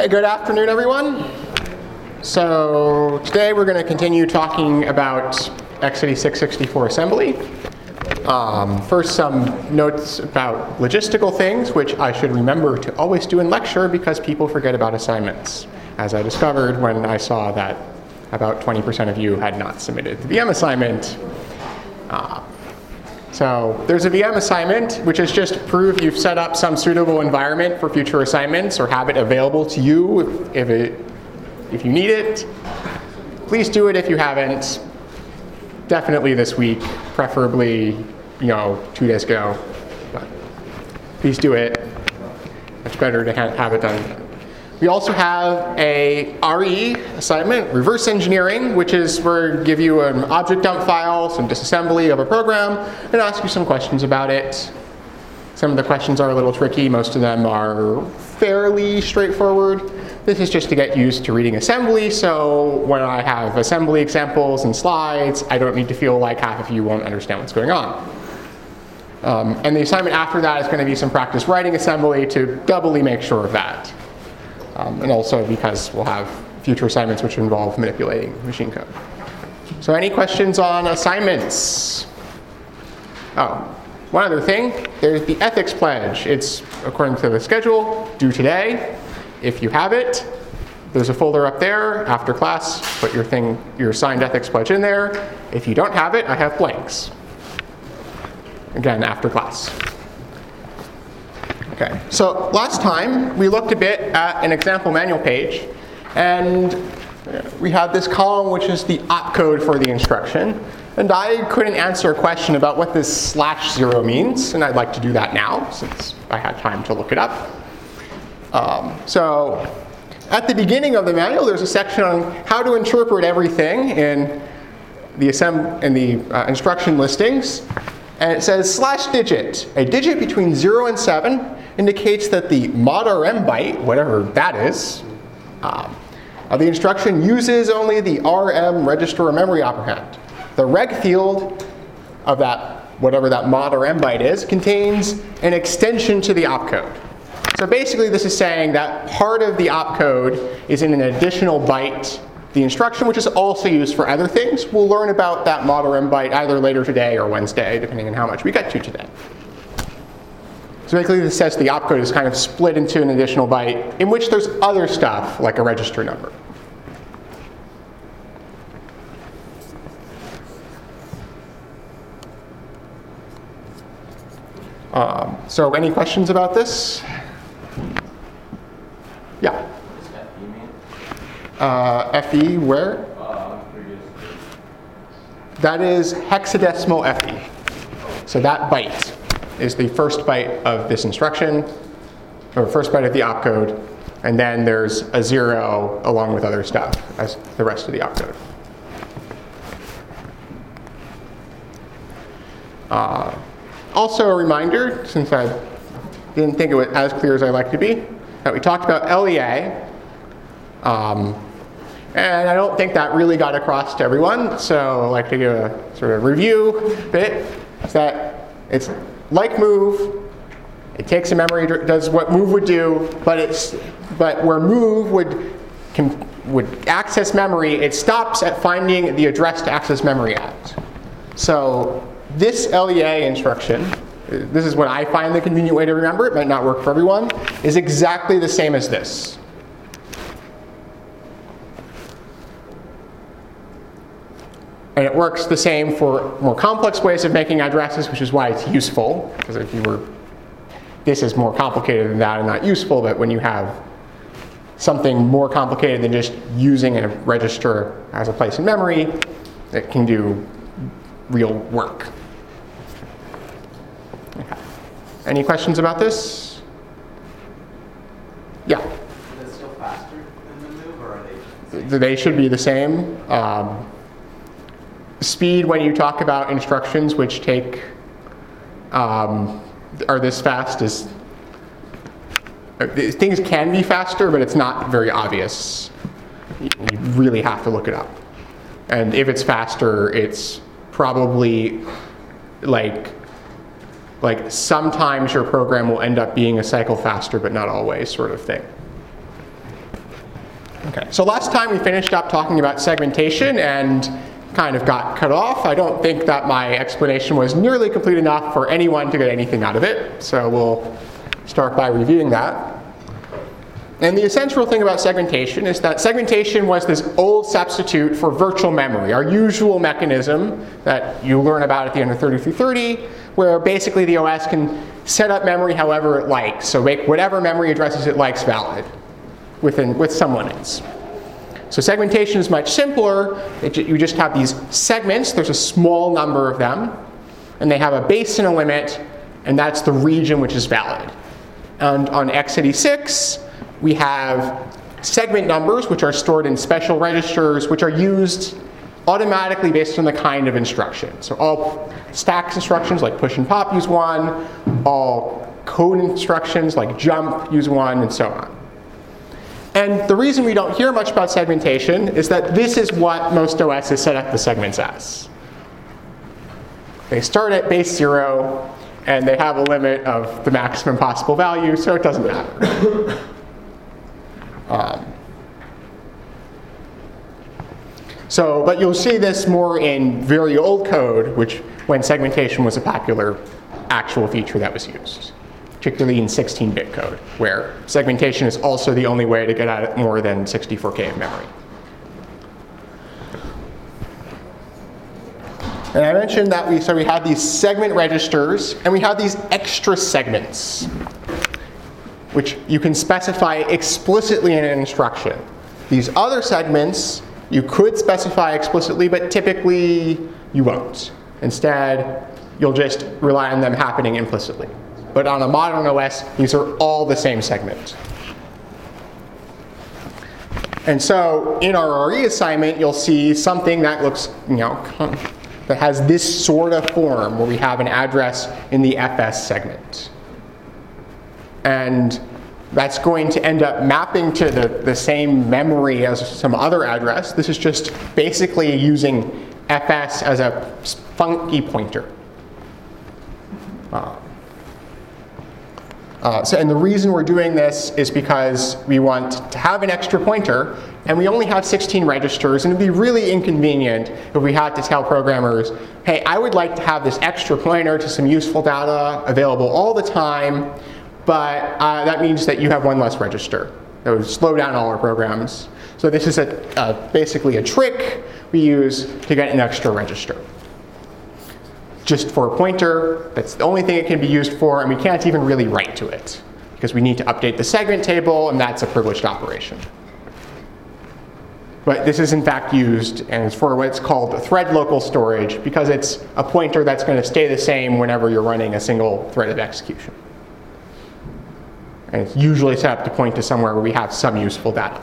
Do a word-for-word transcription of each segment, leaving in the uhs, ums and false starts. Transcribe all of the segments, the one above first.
Okay, good afternoon, everyone. So today we're going to continue talking about x eighty-six sixty-four assembly. Um, first, some notes about logistical things, which I should remember to always do in lecture because people forget about assignments, as I discovered when I saw that about twenty percent of you had not submitted the V M assignment. Uh, So there's a V M assignment, which is just prove you've set up some suitable environment for future assignments or have it available to you if, it, if you need it. Please do it if you haven't. Definitely this week, preferably, you know, two days ago. But please do it. Much better to ha have it done. We also have a R E assignment, reverse engineering, which is where we give you an object dump file, some disassembly of a program, and ask you some questions about it. Some of the questions are a little tricky. Most of them are fairly straightforward. This is just to get used to reading assembly, so when I have assembly examples and slides, I don't need to feel like half of you won't understand what's going on. Um, and the assignment after that is going to be some practice writing assembly to doubly make sure of that. Um, and also because we'll have future assignments which involve manipulating machine code. So any questions on assignments? Oh, one other thing, there's the ethics pledge. It's, according to the schedule, due today. If you have it, there's a folder up there. After class, put your thing, your signed ethics pledge in there. If you don't have it, I have blanks. Again, after class. Okay, so last time we looked a bit at an example manual page, and we had this column which is the opcode for the instruction, and I couldn't answer a question about what this slash zero means, and I'd like to do that now since I had time to look it up. Um, so at the beginning of the manual, there's a section on how to interpret everything in the, assemb in the uh, instruction listings. And it says slash digit. A digit between zero and seven indicates that the mod R M byte, whatever that is, um, of the instruction uses only the R M register or memory operand. The reg field of that, whatever that mod R M byte is, contains an extension to the opcode. So basically this is saying that part of the opcode is in an additional byte. The instruction, which is also used for other things, we'll learn about that mod R M byte either later today or Wednesday, depending on how much we get to today. So basically this says the opcode is kind of split into an additional byte in which there's other stuff, like a register number. Um, so any questions about this? Yeah. Uh, F E where? Uh, that is hexadecimal F E. So that byte is the first byte of this instruction, or first byte of the opcode, and then there's a zero along with other stuff as the rest of the opcode. Uh, also a reminder, since I didn't think it was as clear as I'd like to be, that we talked about L E A. Um, and I don't think that really got across to everyone, so I'd like to give a sort of review bit. Is that it's like move, it takes a memory, does what move would do, but it's but where move would can, would access memory, it stops at finding the address to access memory at. So this L E A instruction, this is what I find the convenient way to remember, it might not work for everyone, is exactly the same as this. And it works the same for more complex ways of making addresses, which is why it's useful. Because if you were, this is more complicated than that and not useful, but when you have something more complicated than just using a register as a place in memory, it can do real work. Okay. Any questions about this? Yeah? Is it still faster than the move, or are they just the same? They should be the same. Um, Speed, when you talk about instructions which take, um, are this fast, is, things can be faster, but it's not very obvious. You really have to look it up. And if it's faster, it's probably like, like sometimes your program will end up being a cycle faster, but not always, sort of thing. Okay, so last time we finished up talking about segmentation and kind of got cut off. I don't think that my explanation was nearly complete enough for anyone to get anything out of it, so we'll start by reviewing that. And the essential thing about segmentation is that segmentation was this old substitute for virtual memory, our usual mechanism that you learn about at the end of thirty-three thirty, where basically the O S can set up memory however it likes, so make whatever memory addresses it likes valid within, with some limits. So segmentation is much simpler. It, you just have these segments. There's a small number of them, and they have a base and a limit, and that's the region which is valid. And on x eighty-six, we have segment numbers, which are stored in special registers, which are used automatically based on the kind of instruction. So all stacks instructions like push and pop use one, all code instructions like jump use one, and so on. And the reason we don't hear much about segmentation is that this is what most O Ss set up the segments as. They start at base zero, and they have a limit of the maximum possible value, so it doesn't matter. um, so, but you'll see this more in very old code, which when segmentation was a popular actual feature that was used, particularly in sixteen bit code, where segmentation is also the only way to get at more than sixty-four K of memory. And I mentioned that we, so we have these segment registers, and we have these extra segments, which you can specify explicitly in an instruction. These other segments you could specify explicitly, but typically you won't. Instead, you'll just rely on them happening implicitly. But on a modern O S, these are all the same segment. And so in our R E assignment, you'll see something that looks, you know, that has this sort of form where we have an address in the F S segment. And that's going to end up mapping to the, the same memory as some other address. This is just basically using F S as a funky pointer. Uh, Uh, so, and the reason we're doing this is because we want to have an extra pointer, and we only have sixteen registers, and it'd be really inconvenient if we had to tell programmers, hey, I would like to have this extra pointer to some useful data available all the time, but uh, that means that you have one less register. That would slow down all our programs. So this is a, uh, basically a trick we use to get an extra register. Just for a pointer, that's the only thing it can be used for, and we can't even really write to it, because we need to update the segment table, and that's a privileged operation. But this is in fact used, and it's for what's called thread local storage, because it's a pointer that's going to stay the same whenever you're running a single thread of execution. And it's usually set up to point to somewhere where we have some useful data.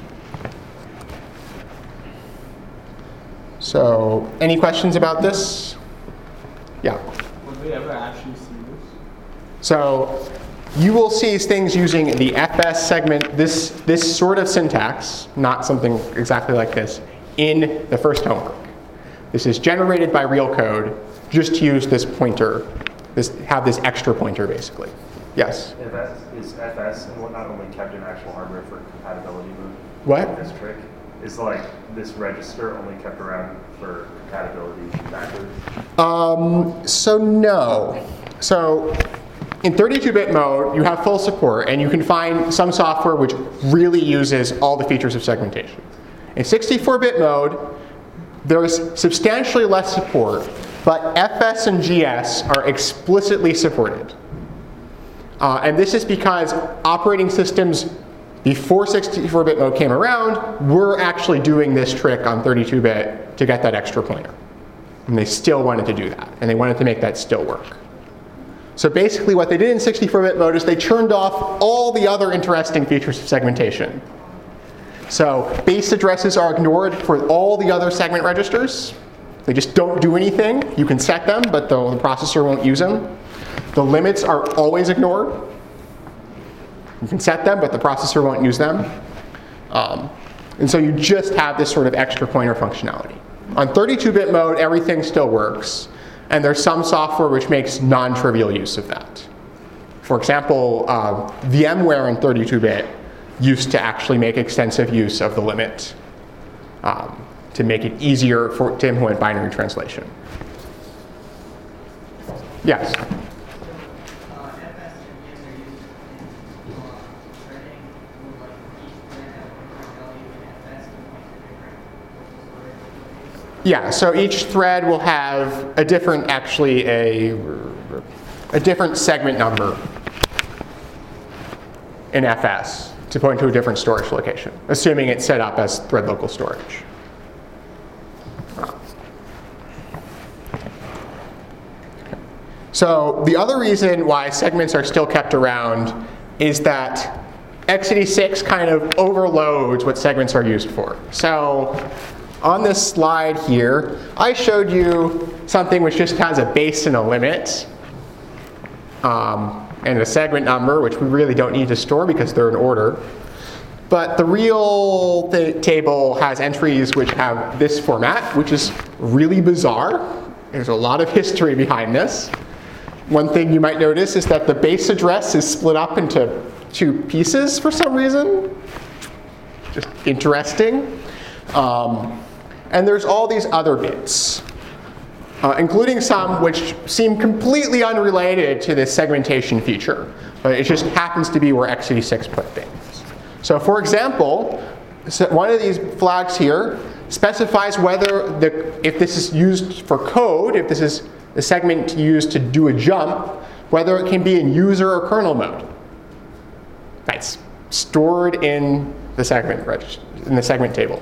So, any questions about this? Yeah. Would we ever actually see this? So you will see things using the F S segment, this, this sort of syntax, not something exactly like this, in the first homework. This is generated by real code, just to use this pointer, this, have this extra pointer basically. Yes? If F S is F S and whatnot only kept in actual hardware for compatibility mode? What? This trick is like this register only kept around for compatibility backwards? Um, so no. So in thirty-two bit mode, you have full support, and you can find some software which really uses all the features of segmentation. In sixty-four bit mode, there's substantially less support, but F S and G S are explicitly supported. Uh, and this is because operating systems before sixty-four bit mode came around were actually doing this trick on thirty-two bit to get that extra pointer. And they still wanted to do that, and they wanted to make that still work. So basically what they did in sixty-four bit mode is they turned off all the other interesting features of segmentation. So base addresses are ignored for all the other segment registers. They just don't do anything. You can set them, but the, the processor won't use them. The limits are always ignored. You can set them, but the processor won't use them. Um, and so you just have this sort of extra pointer functionality. On thirty-two bit mode, everything still works. And there's some software which makes non-trivial use of that. For example, uh, VMware in thirty-two bit used to actually make extensive use of the limit um, to make it easier for, to implement binary translation. Yes? Yeah, so each thread will have a different, actually a, a different segment number in F S to point to a different storage location, assuming it's set up as thread local storage. So the other reason why segments are still kept around is that x eighty-six kind of overloads what segments are used for. So on this slide here, I showed you something which just has a base and a limit, um, and a segment number, which we really don't need to store because they're in order. But the real th table has entries which have this format, which is really bizarre. There's a lot of history behind this. One thing you might notice is that the base address is split up into two pieces for some reason. Just interesting. Um, and there's all these other bits, uh, including some which seem completely unrelated to this segmentation feature. But it just happens to be where x eighty-six put things. So for example, so one of these flags here specifies whether, the, if this is used for code, if this is the segment used to do a jump, whether it can be in user or kernel mode. That's stored in the segment register, in the segment table.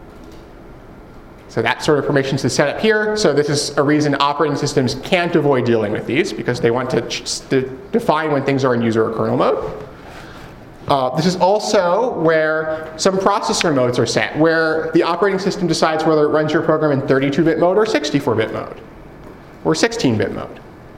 So that sort of permission is set up here. So this is a reason operating systems can't avoid dealing with these, because they want to, to define when things are in user or kernel mode. Uh, this is also where some processor modes are set, where the operating system decides whether it runs your program in thirty-two bit mode or sixty-four bit mode, or sixteen bit mode.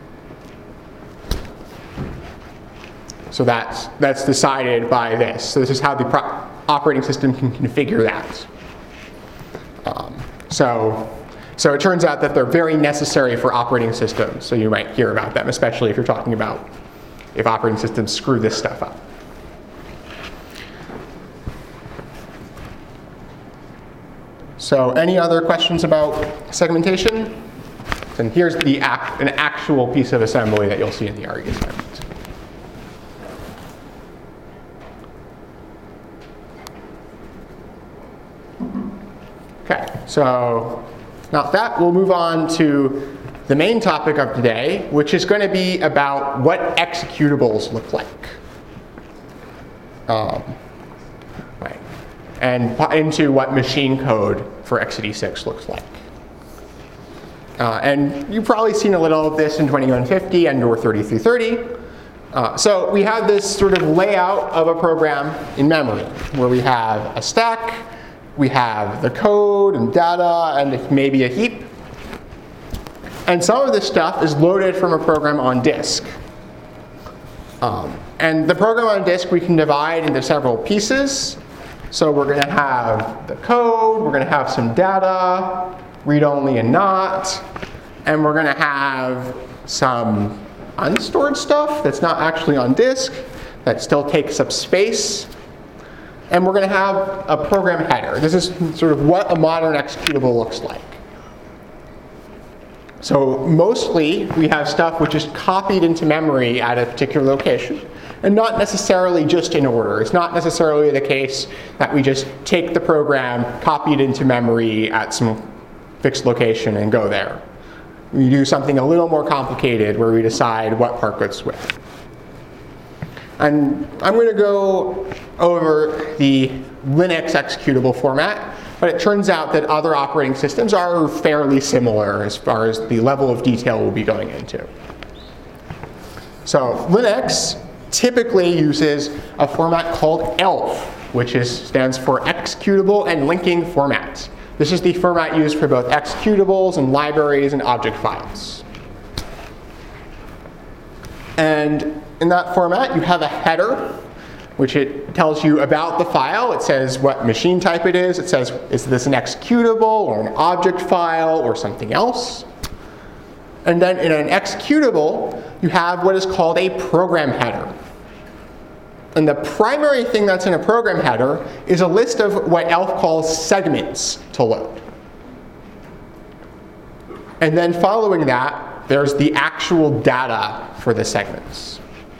So that's, that's decided by this. So this is how the pro operating system can configure that. Um, so, so it turns out that they're very necessary for operating systems. So you might hear about them, especially if you're talking about if operating systems screw this stuff up. So any other questions about segmentation? And here's the act, an actual piece of assembly that you'll see in the R E assignment. Okay, so now that we'll move on to the main topic of today, which is going to be about what executables look like. Um, right. And into what machine code for x eighty-six looks like. Uh, and you've probably seen a little of this in twenty-one fifty and or thirty-three thirty. Uh, so we have this sort of layout of a program in memory, where we have a stack, we have the code and data, and maybe a heap. And some of this stuff is loaded from a program on disk. Um, and the program on disk we can divide into several pieces. So we're going to have the code, we're going to have some data, read-only and not, and we're going to have some unstored stuff that's not actually on disk, that still takes up space. And we're going to have a program header. This is sort of what a modern executable looks like. So mostly we have stuff which is copied into memory at a particular location, and not necessarily just in order. It's not necessarily the case that we just take the program, copy it into memory at some fixed location, and go there. We do something a little more complicated where we decide what part goes where. And I'm going to go over the Linux executable format, but it turns out that other operating systems are fairly similar as far as the level of detail we'll be going into. So Linux typically uses a format called E L F, which is, stands for Executable and Linking Format. This is the format used for both executables and libraries and object files. And in that format, you have a header, which it tells you about the file. It says what machine type it is. It says, is this an executable or an object file or something else? And then in an executable, you have what is called a program header. And the primary thing that's in a program header is a list of what ELF calls segments to load. And then following that, there's the actual data for the segments.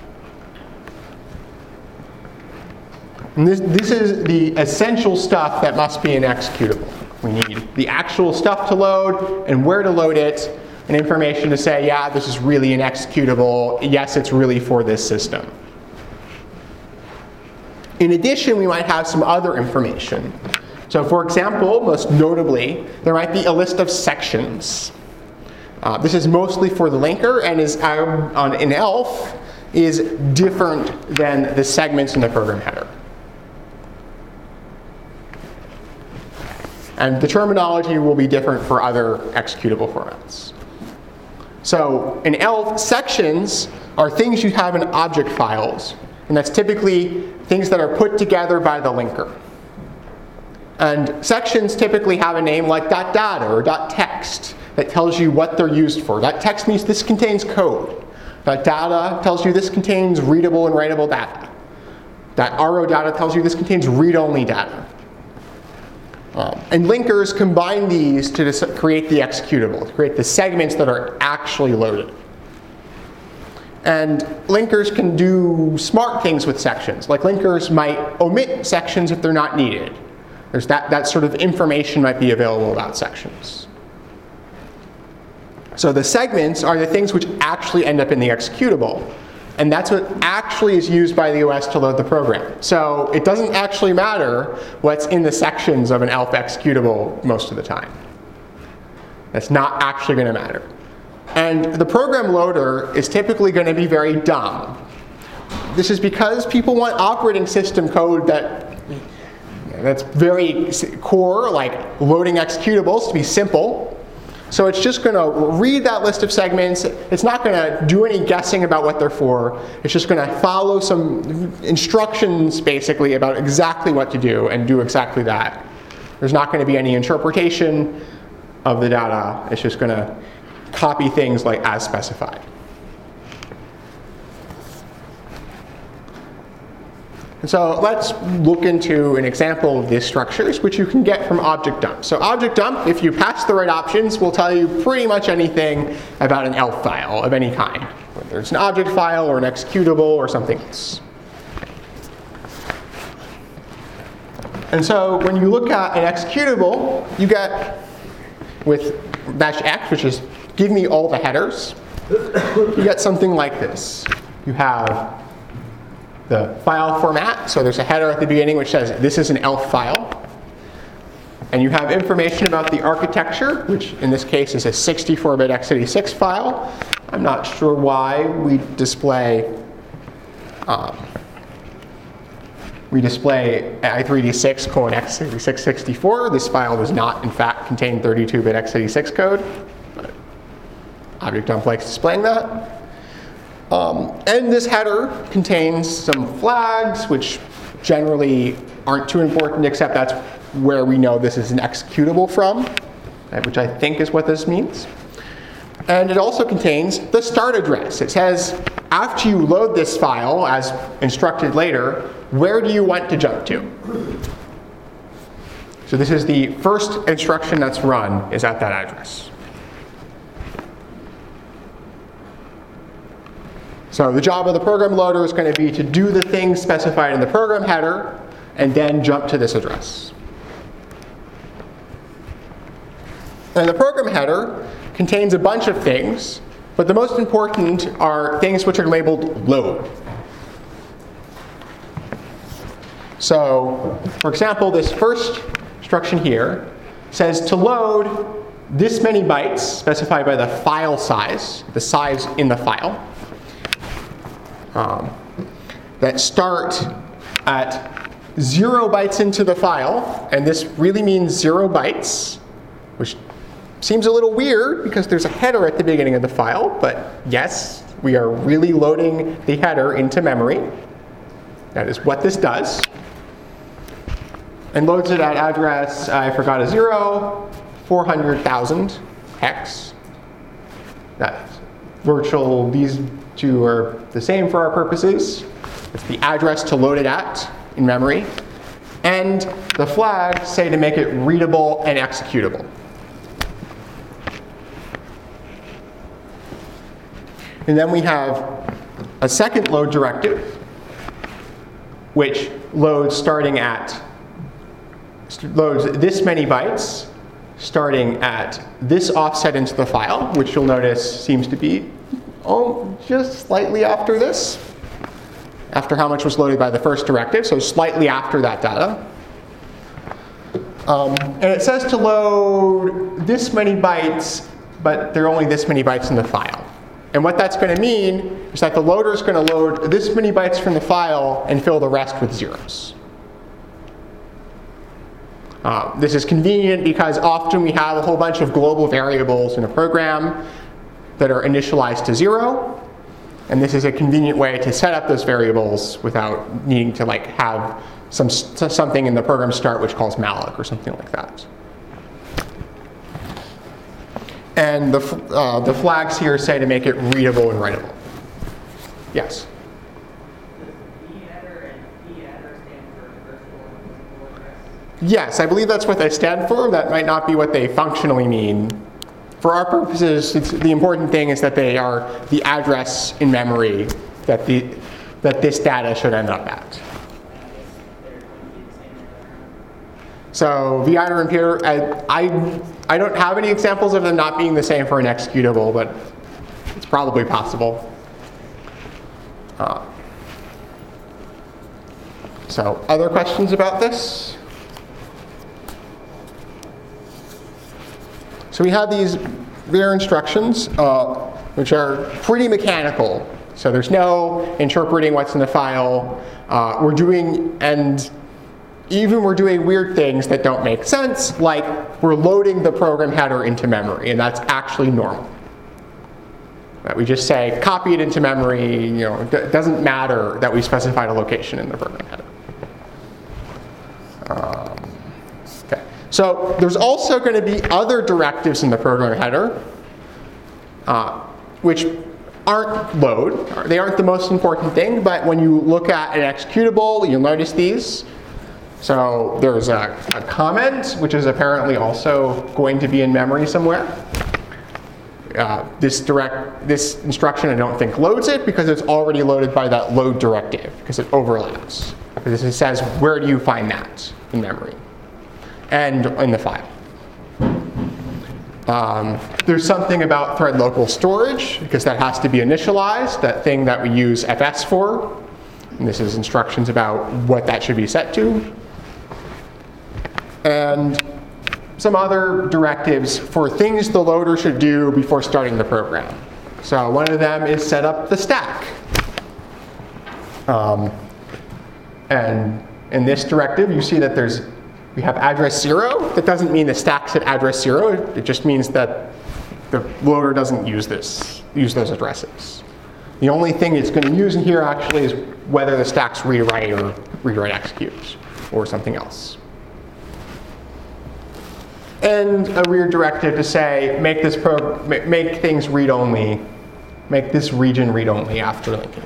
And this, this is the essential stuff that must be an executable. We need the actual stuff to load and where to load it, and information to say, yeah, this is really an executable. Yes, it's really for this system. In addition, we might have some other information. So for example, most notably, there might be a list of sections. Uh, this is mostly for the linker and is um, on in ELF is different than the segments in the program header. And the terminology will be different for other executable formats. So in ELF, sections are things you have in object files. And that's typically things that are put together by the linker. And sections typically have a name like .data or .text that tells you what they're used for. That text means this contains code. That data tells you this contains readable and writable data. That R O data tells you this contains read-only data. Um, and linkers combine these to create the executable, to create the segments that are actually loaded. And linkers can do smart things with sections. Like linkers might omit sections if they're not needed. There's that, that sort of information might be available about sections. So the segments are the things which actually end up in the executable. And that's what actually is used by the O S to load the program. So it doesn't actually matter what's in the sections of an ELF executable most of the time. That's not actually going to matter. And the program loader is typically going to be very dumb. This is because people want operating system code that, that's very core, like loading executables, to be simple. So it's just going to read that list of segments. It's not going to do any guessing about what they're for. It's just going to follow some instructions, basically, about exactly what to do and do exactly that. There's not going to be any interpretation of the data. It's just going to copy things like as specified. And so let's look into an example of these structures, which you can get from object dump. So object dump, if you pass the right options, will tell you pretty much anything about an ELF file of any kind, whether it's an object file or an executable or something else. And so when you look at an executable, you get with dash x, which is give me all the headers, you get something like this. You have the file format, so there's a header at the beginning which says this is an ELF file. And you have information about the architecture, which in this case is a sixty-four bit x eighty-six file. I'm not sure why we display um, we display i three d six colon x eighty-six sixty-four. This file does not, in fact, contain thirty-two bit x eighty-six code. But object dump likes displaying that. Um, and this header contains some flags, which generally aren't too important, except that's where we know this is an executable from, which I think is what this means. And it also contains the start address. It says, after you load this file, as instructed later, where do you want to jump to? So this is the first instruction that's run, is at that address. So the job of the program loader is going to be to do the things specified in the program header and then jump to this address. And the program header contains a bunch of things, but the most important are things which are labeled load. So, for example, this first instruction here says to load this many bytes specified by the file size, the size in the file, um, that start at zero bytes into the file, and this really means zero bytes, which seems a little weird because there's a header at the beginning of the file, but yes, we are really loading the header into memory. That is what this does. And loads it at address, I forgot a zero, four hundred thousand hex. That's virtual, these two are the same for our purposes. It's the address to load it at in memory. And the flags say to make it readable and executable. And then we have a second load directive, which loads starting at, loads this many bytes, starting at this offset into the file, which you'll notice seems to be oh, just slightly after this, after how much was loaded by the first directive, so slightly after that data. Um, and it says to load this many bytes, but there are only this many bytes in the file. And what that's going to mean is that the loader is going to load this many bytes from the file and fill the rest with zeros. Uh, this is convenient because often we have a whole bunch of global variables in a program that are initialized to zero. And this is a convenient way to set up those variables without needing to like have some, something in the program start which calls malloc or something like that. And the, uh, the flags here say to make it readable and writable. Yes? Yes, I believe that's what they stand for. That might not be what they functionally mean. For our purposes, it's, the important thing is that they are the address in memory that, the, that this data should end up at. So V I R and I, I, I don't have any examples of them not being the same for an executable, but it's probably possible. Uh, so other questions about this? So we have these V I R instructions, uh, which are pretty mechanical. So there's no interpreting what's in the file. Uh, we're doing, and even we're doing weird things that don't make sense, like we're loading the program header into memory, and that's actually normal. Right, we just say copy it into memory. You know, it doesn't matter that we specified a location in the program header. Um, okay. So there's also going to be other directives in the program header, uh, which aren't load. They aren't the most important thing, but when you look at an executable, you'll notice these. So there's a, a comment, which is apparently also going to be in memory somewhere. Uh, this direct, this instruction I don't think loads it because it's already loaded by that load directive because it overlaps. Because it says where do you find that in memory and in the file. Um, there's something about thread local storage because that has to be initialized, that thing that we use F S for. And this is instructions about what that should be set to. And some other directives for things the loader should do before starting the program. So one of them is set up the stack. Um, and in this directive, you see that there's we have address zero. That doesn't mean the stack's at address zero. It just means that the loader doesn't use this, use those addresses. The only thing it's going to use in here actually is whether the stack's read-write or read-write execute or something else. And a weird directive to say make this pro make things read-only, make this region read-only after linking.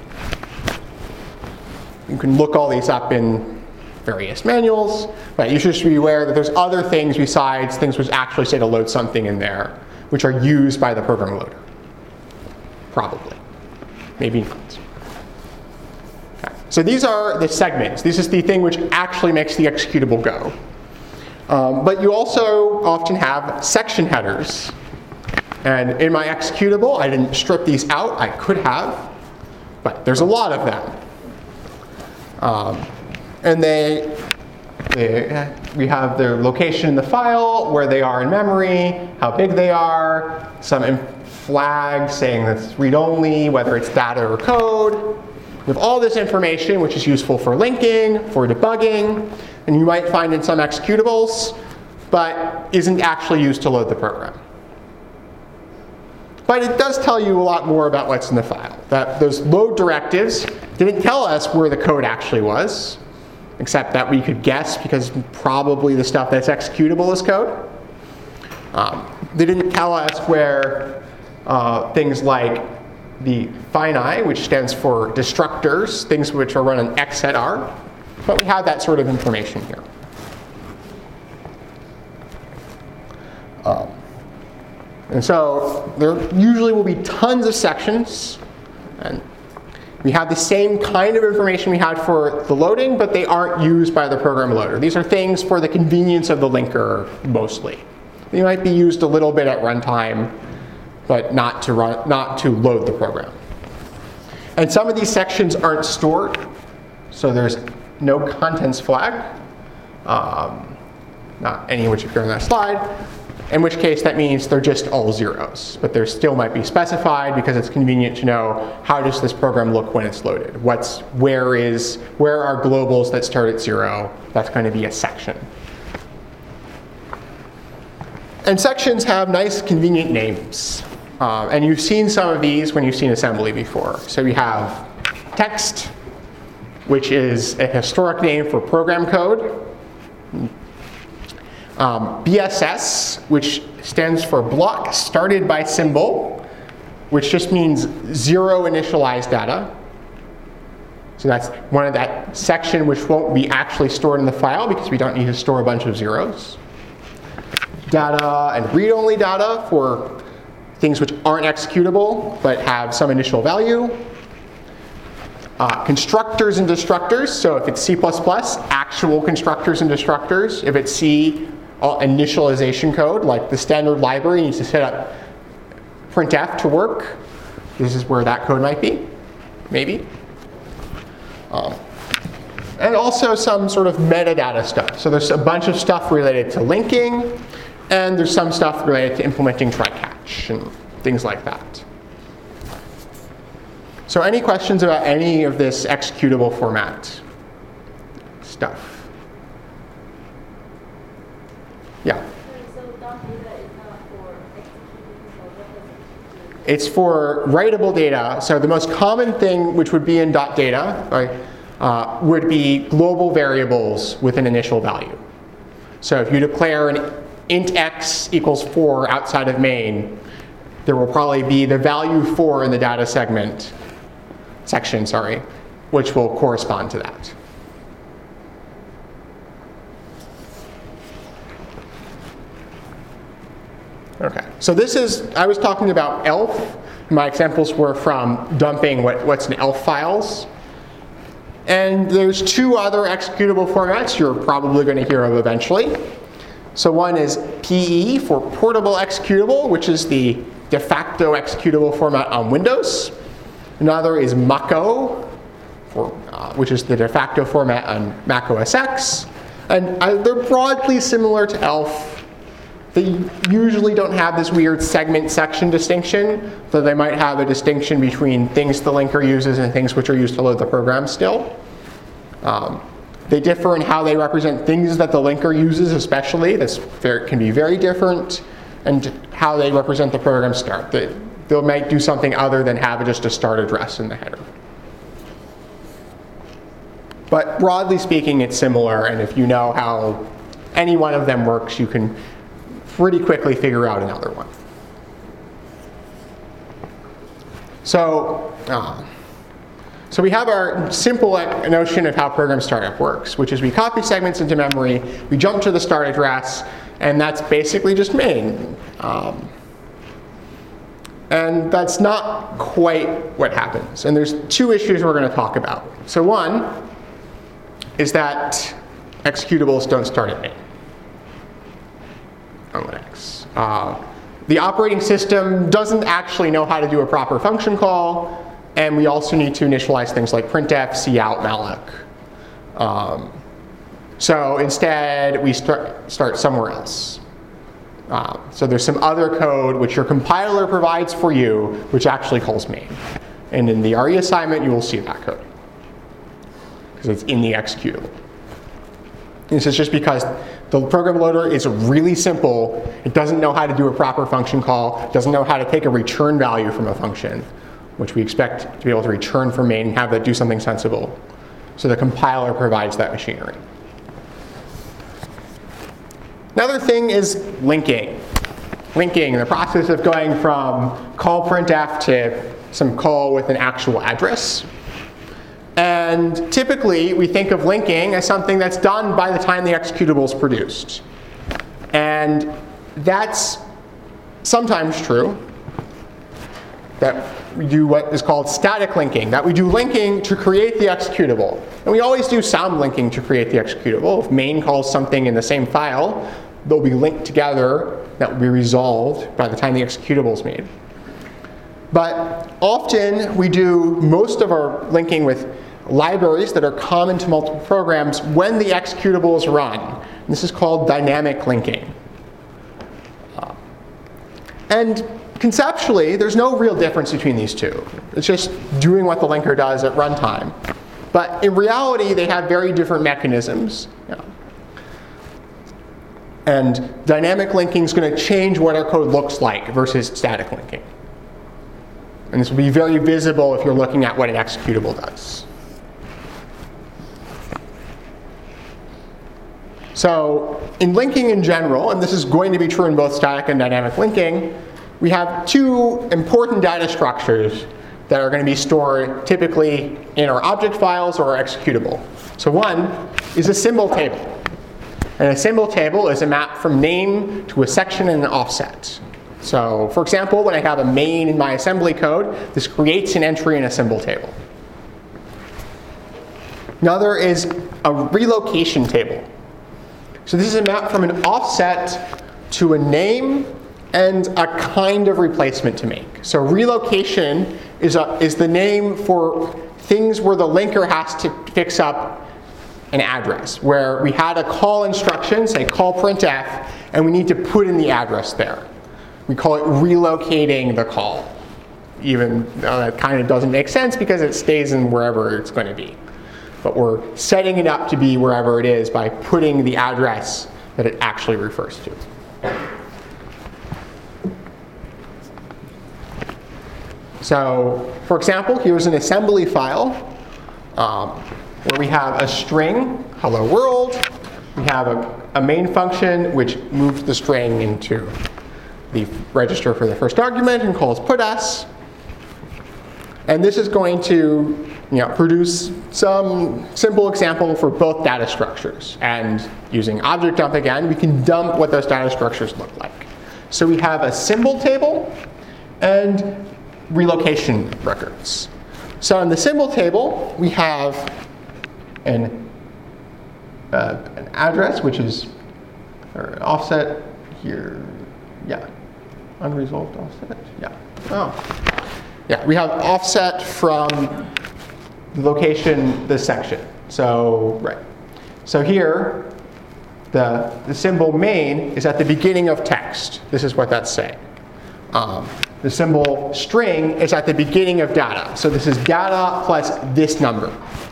You can look all these up in various manuals, but you should just be aware that there's other things besides things which actually say to load something in there, which are used by the program loader. Probably. Maybe not. Okay. So these are the segments. This is the thing which actually makes the executable go. Um, but you also often have section headers. And in my executable, I didn't strip these out. I could have, but there's a lot of them. Um, and they, they, we have their location in the file, where they are in memory, how big they are, some flags saying that it's read-only, whether it's data or code. We have all this information, which is useful for linking, for debugging, and you might find in some executables, but isn't actually used to load the program. But it does tell you a lot more about what's in the file. That those load directives didn't tell us where the code actually was, except that we could guess because probably the stuff that's executable is code. Um, they didn't tell us where uh, things like the fini, which stands for destructors, things which are run on X at R. But we have that sort of information here. Um, and so there usually will be tons of sections. And we have the same kind of information we had for the loading, but they aren't used by the program loader. These are things for the convenience of the linker, mostly. They might be used a little bit at runtime, but not to run, not to load the program. And some of these sections aren't stored, so there's no contents flag, um, not any which appear on that slide. In which case, that means they're just all zeros. But there still might be specified because it's convenient to know how does this program look when it's loaded. What's, where is, where are globals that start at zero? That's going to be a section. And sections have nice, convenient names. Um, and you've seen some of these when you've seen assembly before. So we have text, which is a historic name for program code. Um, B S S, which stands for block started by symbol, which just means zero initialized data. So that's one of that section which won't be actually stored in the file because we don't need to store a bunch of zeros. Data and read-only data for things which aren't executable but have some initial value. Uh, constructors and destructors, so if it's C plus plus, actual constructors and destructors. If it's C, uh, initialization code, like the standard library needs to set up printf to work. This is where that code might be, maybe. Um, and also some sort of metadata stuff. So there's a bunch of stuff related to linking, and there's some stuff related to implementing try-catch and things like that. So any questions about any of this executable format stuff? Yeah? So dot data is not for executable, so what does it do? It's for writable data. So the most common thing which would be in dot data right, uh, would be global variables with an initial value. So if you declare an int x equals four outside of main, there will probably be the value four in the data segment section, sorry, which will correspond to that. Okay, so this is, I was talking about E L F. My examples were from dumping what, what's in E L F files. And there's two other executable formats you're probably going to hear of eventually. So one is P E for portable executable, which is the de facto executable format on Windows. Another is Mach-O, for, uh, which is the de facto format on Mac O S X. And uh, they're broadly similar to E L F. They usually don't have this weird segment section distinction, though they might have a distinction between things the linker uses and things which are used to load the program still. Um, they differ in how they represent things that the linker uses, especially. This very, can be very different, and how they represent the program start. They, they might do something other than have just a start address in the header. But broadly speaking, it's similar, and if you know how any one of them works, you can pretty quickly figure out another one. So, uh, so we have our simple notion of how program startup works, which is we copy segments into memory, we jump to the start address, and that's basically just main. Um, and that's not quite what happens. And there's two issues we're going to talk about. So one is that executables don't start at main on Linux. Uh, the operating system doesn't actually know how to do a proper function call, and we also need to initialize things like printf, cout, malloc. Um, so instead, we start, start somewhere else. Uh, so there's some other code which your compiler provides for you, which actually calls main. And in the R E assignment, you will see that code, because it's in the executable. This is just because the program loader is really simple. It doesn't know how to do a proper function call. It doesn't know how to take a return value from a function, which we expect to be able to return from main and have that do something sensible. So the compiler provides that machinery. Another thing is linking. Linking, the process of going from call printf to some call with an actual address. And typically, we think of linking as something that's done by the time the executable is produced. And that's sometimes true, that we do what is called static linking, that we do linking to create the executable. And we always do some linking to create the executable. If main calls something in the same file, they'll be linked together. That will be resolved by the time the executable is made. But often, we do most of our linking with libraries that are common to multiple programs when the executable is run. And this is called dynamic linking. Uh, and conceptually, there's no real difference between these two. It's just doing what the linker does at runtime. But in reality, they have very different mechanisms. Yeah. And dynamic linking is going to change what our code looks like versus static linking. And this will be very visible if you're looking at what an executable does. So in linking in general, and this is going to be true in both static and dynamic linking, we have two important data structures that are going to be stored typically in our object files or our executable. So one is a symbol table. And a symbol table is a map from name to a section and an offset. So for example, when I have a main in my assembly code, this creates an entry in a symbol table. Another is a relocation table. So this is a map from an offset to a name and a kind of replacement to make. So relocation is, a, is the name for things where the linker has to fix up an address, where we had a call instruction, say call printf, and we need to put in the address there. We call it relocating the call, even though that kind of doesn't make sense because it stays in wherever it's going to be. But we're setting it up to be wherever it is by putting the address that it actually refers to. So, for example, here's an assembly file um, where we have a string, hello world. We have a, a main function which moves the string into the register for the first argument and calls putS. And this is going to you know, produce some simple example for both data structures. And using object dump again, we can dump what those data structures look like. So we have a symbol table and relocation records. So in the symbol table, we have an, uh, an address, which is or offset here. Yeah, unresolved offset. Yeah. Oh. Yeah, we have offset from the location, this section. So, right. So here, the, the symbol main is at the beginning of text. This is what that's saying. Um, the symbol string is at the beginning of data. So this is data plus this number.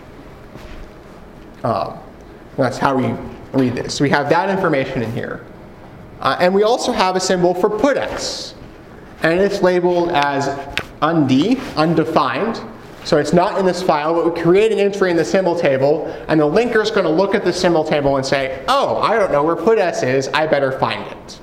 Um, that's how we read this. So we have that information in here. Uh, and we also have a symbol for putS. And it's labeled as und, undefined. So it's not in this file, but we create an entry in the symbol table, and the linker is going to look at the symbol table and say, oh, I don't know where putS is, I better find it.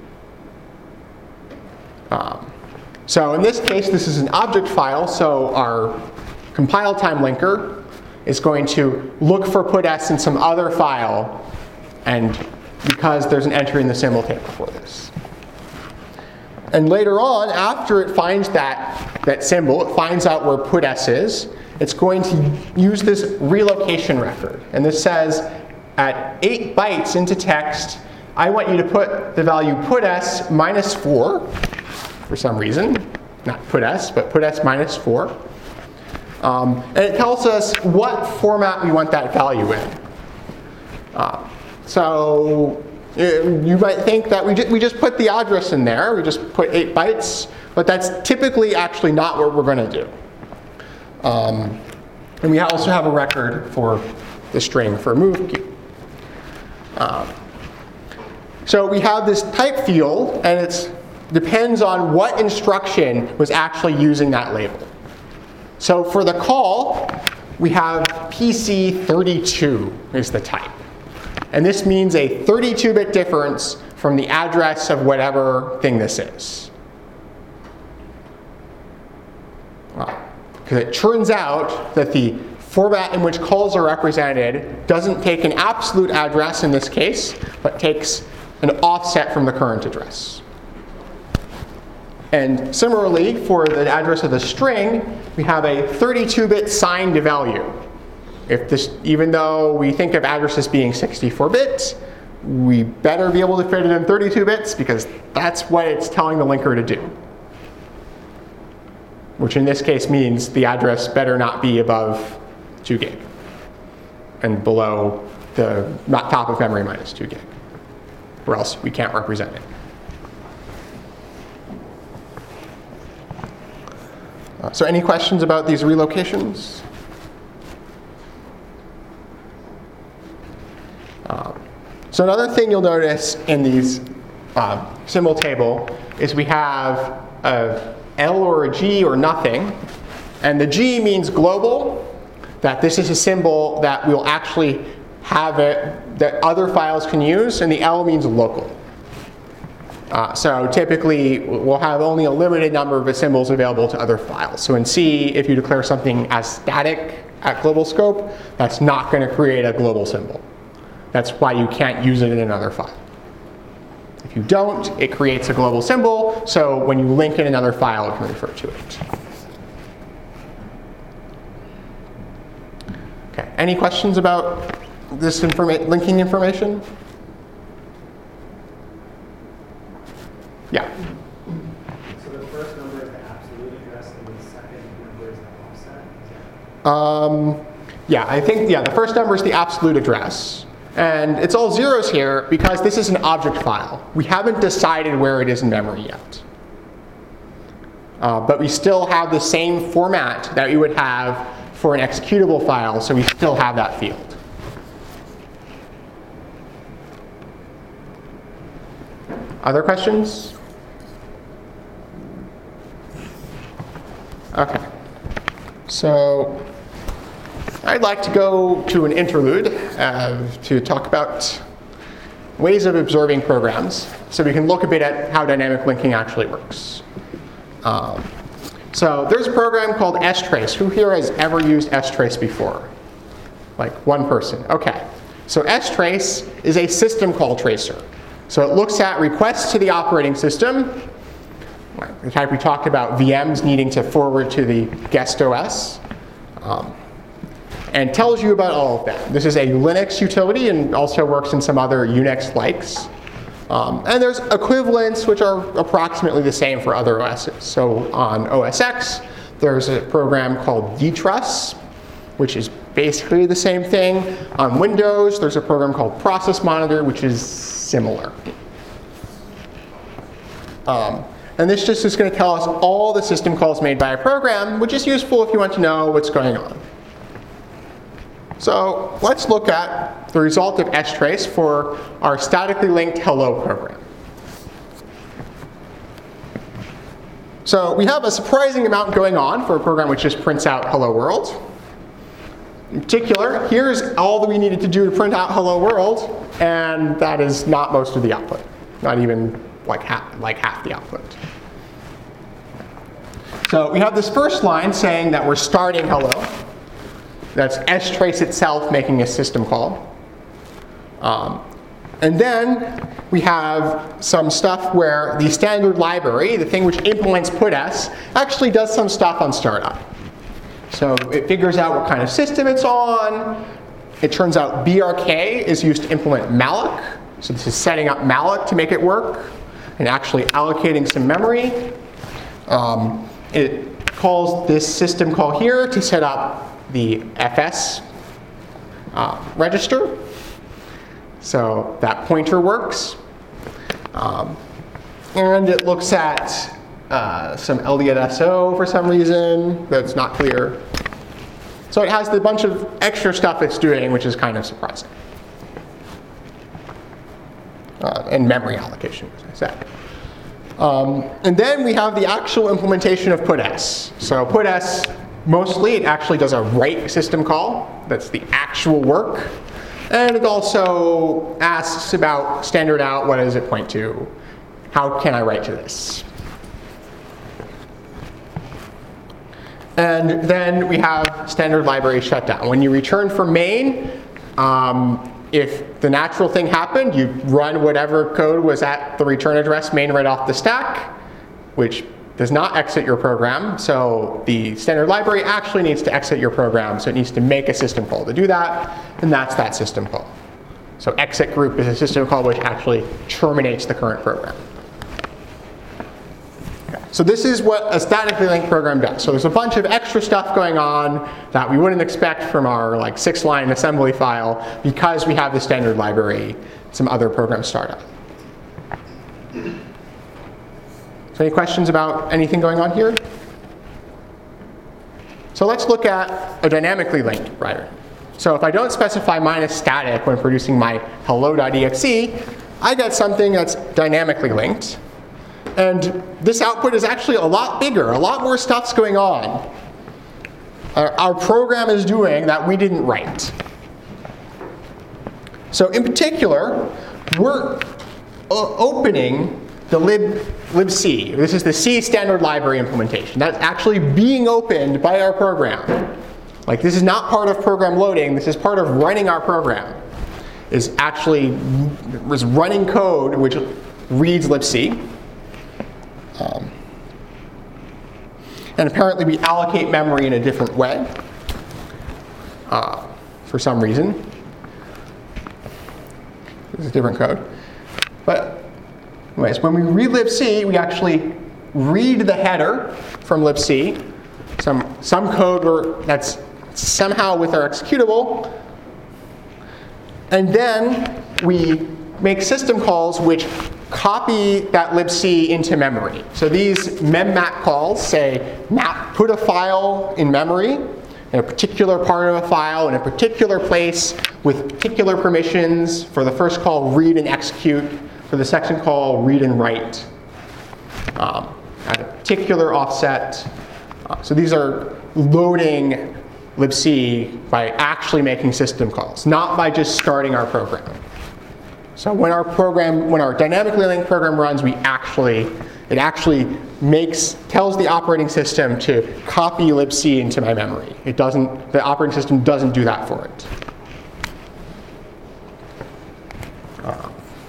Um, so in this case, this is an object file, so our compile time linker is going to look for putS in some other file, and because there's an entry in the symbol table for this. And later on, after it finds that, that symbol, it finds out where putS is, it's going to use this relocation record. And this says, at eight bytes into text, I want you to put the value putS minus four, for some reason. Not putS, but putS minus four. Um, and it tells us what format we want that value in. Uh, so you might think that we, ju we just put the address in there, we just put eight bytes, but that's typically actually not what we're going to do. Um, and we also have a record for the string for move queue. Um, so we have this type field, and it depends on what instruction was actually using that label. So for the call, we have P C thirty-two is the type. And this means a thirty-two bit difference from the address of whatever thing this is. because it turns out that the format in which calls are represented doesn't take an absolute address in this case, but takes an offset from the current address. And similarly, for the address of the string, we have a thirty-two bit signed value. If this, even though we think of addresses being sixty-four bits, we better be able to fit it in thirty-two bits because that's what it's telling the linker to do. Which in this case means the address better not be above two gig and below the not top of memory minus two gig, or else we can't represent it. Uh, so any questions about these relocations? Um, so another thing you'll notice in these uh, symbol table is we have a L or a G or nothing, and the G means global, that this is a symbol that we'll actually have it that other files can use, and the L means local. Uh, so typically, we'll have only a limited number of symbols available to other files. So in C, if you declare something as static at global scope, that's not going to create a global symbol. That's why you can't use it in another file. If you don't, it creates a global symbol, so when you link in another file, it can refer to it. Okay, any questions about this informa- linking information? Yeah. So the first number is the absolute address, and the second number is the offset? Is that Um, yeah, I think, yeah, the first number is the absolute address. And it's all zeros here because this is an object file. We haven't decided where it is in memory yet. Uh, but we still have the same format that we would have for an executable file, so we still have that field. Other questions? Okay. So I'd like to go to an interlude uh, to talk about ways of observing programs, so we can look a bit at how dynamic linking actually works. Um, so there's a program called strace. Who here has ever used strace before? Like one person. Okay. So strace is a system call tracer. So it looks at requests to the operating system, the type we talked about, V Ms needing to forward to the guest O S. Um, and tells you about all of that. This is a Linux utility and also works in some other Unix-likes. Um, and there's equivalents which are approximately the same for other O Ss. So on O S X, there's a program called dtruss, which is basically the same thing. On Windows, there's a program called Process Monitor, which is similar. Um, and this just is going to tell us all the system calls made by a program, which is useful if you want to know what's going on. So let's look at the result of strace for our statically linked hello program. So we have a surprising amount going on for a program which just prints out hello world. In particular, here's all that we needed to do to print out hello world, and that is not most of the output, not even like half, like half the output. So we have this first line saying that we're starting hello. That's strace itself making a system call. Um, and then we have some stuff where the standard library, the thing which implements putS, actually does some stuff on startup. So it figures out what kind of system it's on. It turns out B R K is used to implement malloc. So this is setting up malloc to make it work and actually allocating some memory. Um, it calls this system call here to set up the F S uh, register. So that pointer works. Um, and it looks at uh, some L D S O for some reason that's not clear. So it has a bunch of extra stuff it's doing, which is kind of surprising. Uh, and memory allocation, as I said. Um, and then we have the actual implementation of putS. So putS, mostly, it actually does a write system call. That's the actual work. And it also asks about standard out, what does it point to? How can I write to this? And then we have standard library shutdown. When you return from main, um, if the natural thing happened, you run whatever code was at the return address main right off the stack, which does not exit your program. So the standard library actually needs to exit your program. So it needs to make a system call to do that. And that's that system call. So exit group is a system call which actually terminates the current program. So this is what a statically linked program does. So there's a bunch of extra stuff going on that we wouldn't expect from our like six-line assembly file because we have the standard library, some other program startup. So any questions about anything going on here? So let's look at a dynamically linked writer. So if I don't specify minus static when producing my hello.exe, I get something that's dynamically linked. And this output is actually a lot bigger. A lot more stuff's going on. Our, our program is doing that we didn't write. So in particular, we're o- opening the lib, libc. This is the C standard library implementation. That's actually being opened by our program. Like this is not part of program loading. This is part of running our program. Is actually is running code which reads libc. Um, and apparently we allocate memory in a different way uh, for some reason. This is a different code. But anyways, when we read libc, we actually read the header from libc, some, some code or that's somehow with our executable, and then we make system calls which copy that libc into memory. So these memmap calls say map, put a file in memory, in a particular part of a file, in a particular place, with particular permissions. For the first call, read and execute. For the second call, read and write. Um, at a particular offset. Uh, so these are loading libc by actually making system calls, not by just starting our program. So when our program, when our dynamically linked program runs, we actually, it actually makes, tells the operating system to copy libc into my memory. It doesn't, the operating system doesn't do that for it. Uh,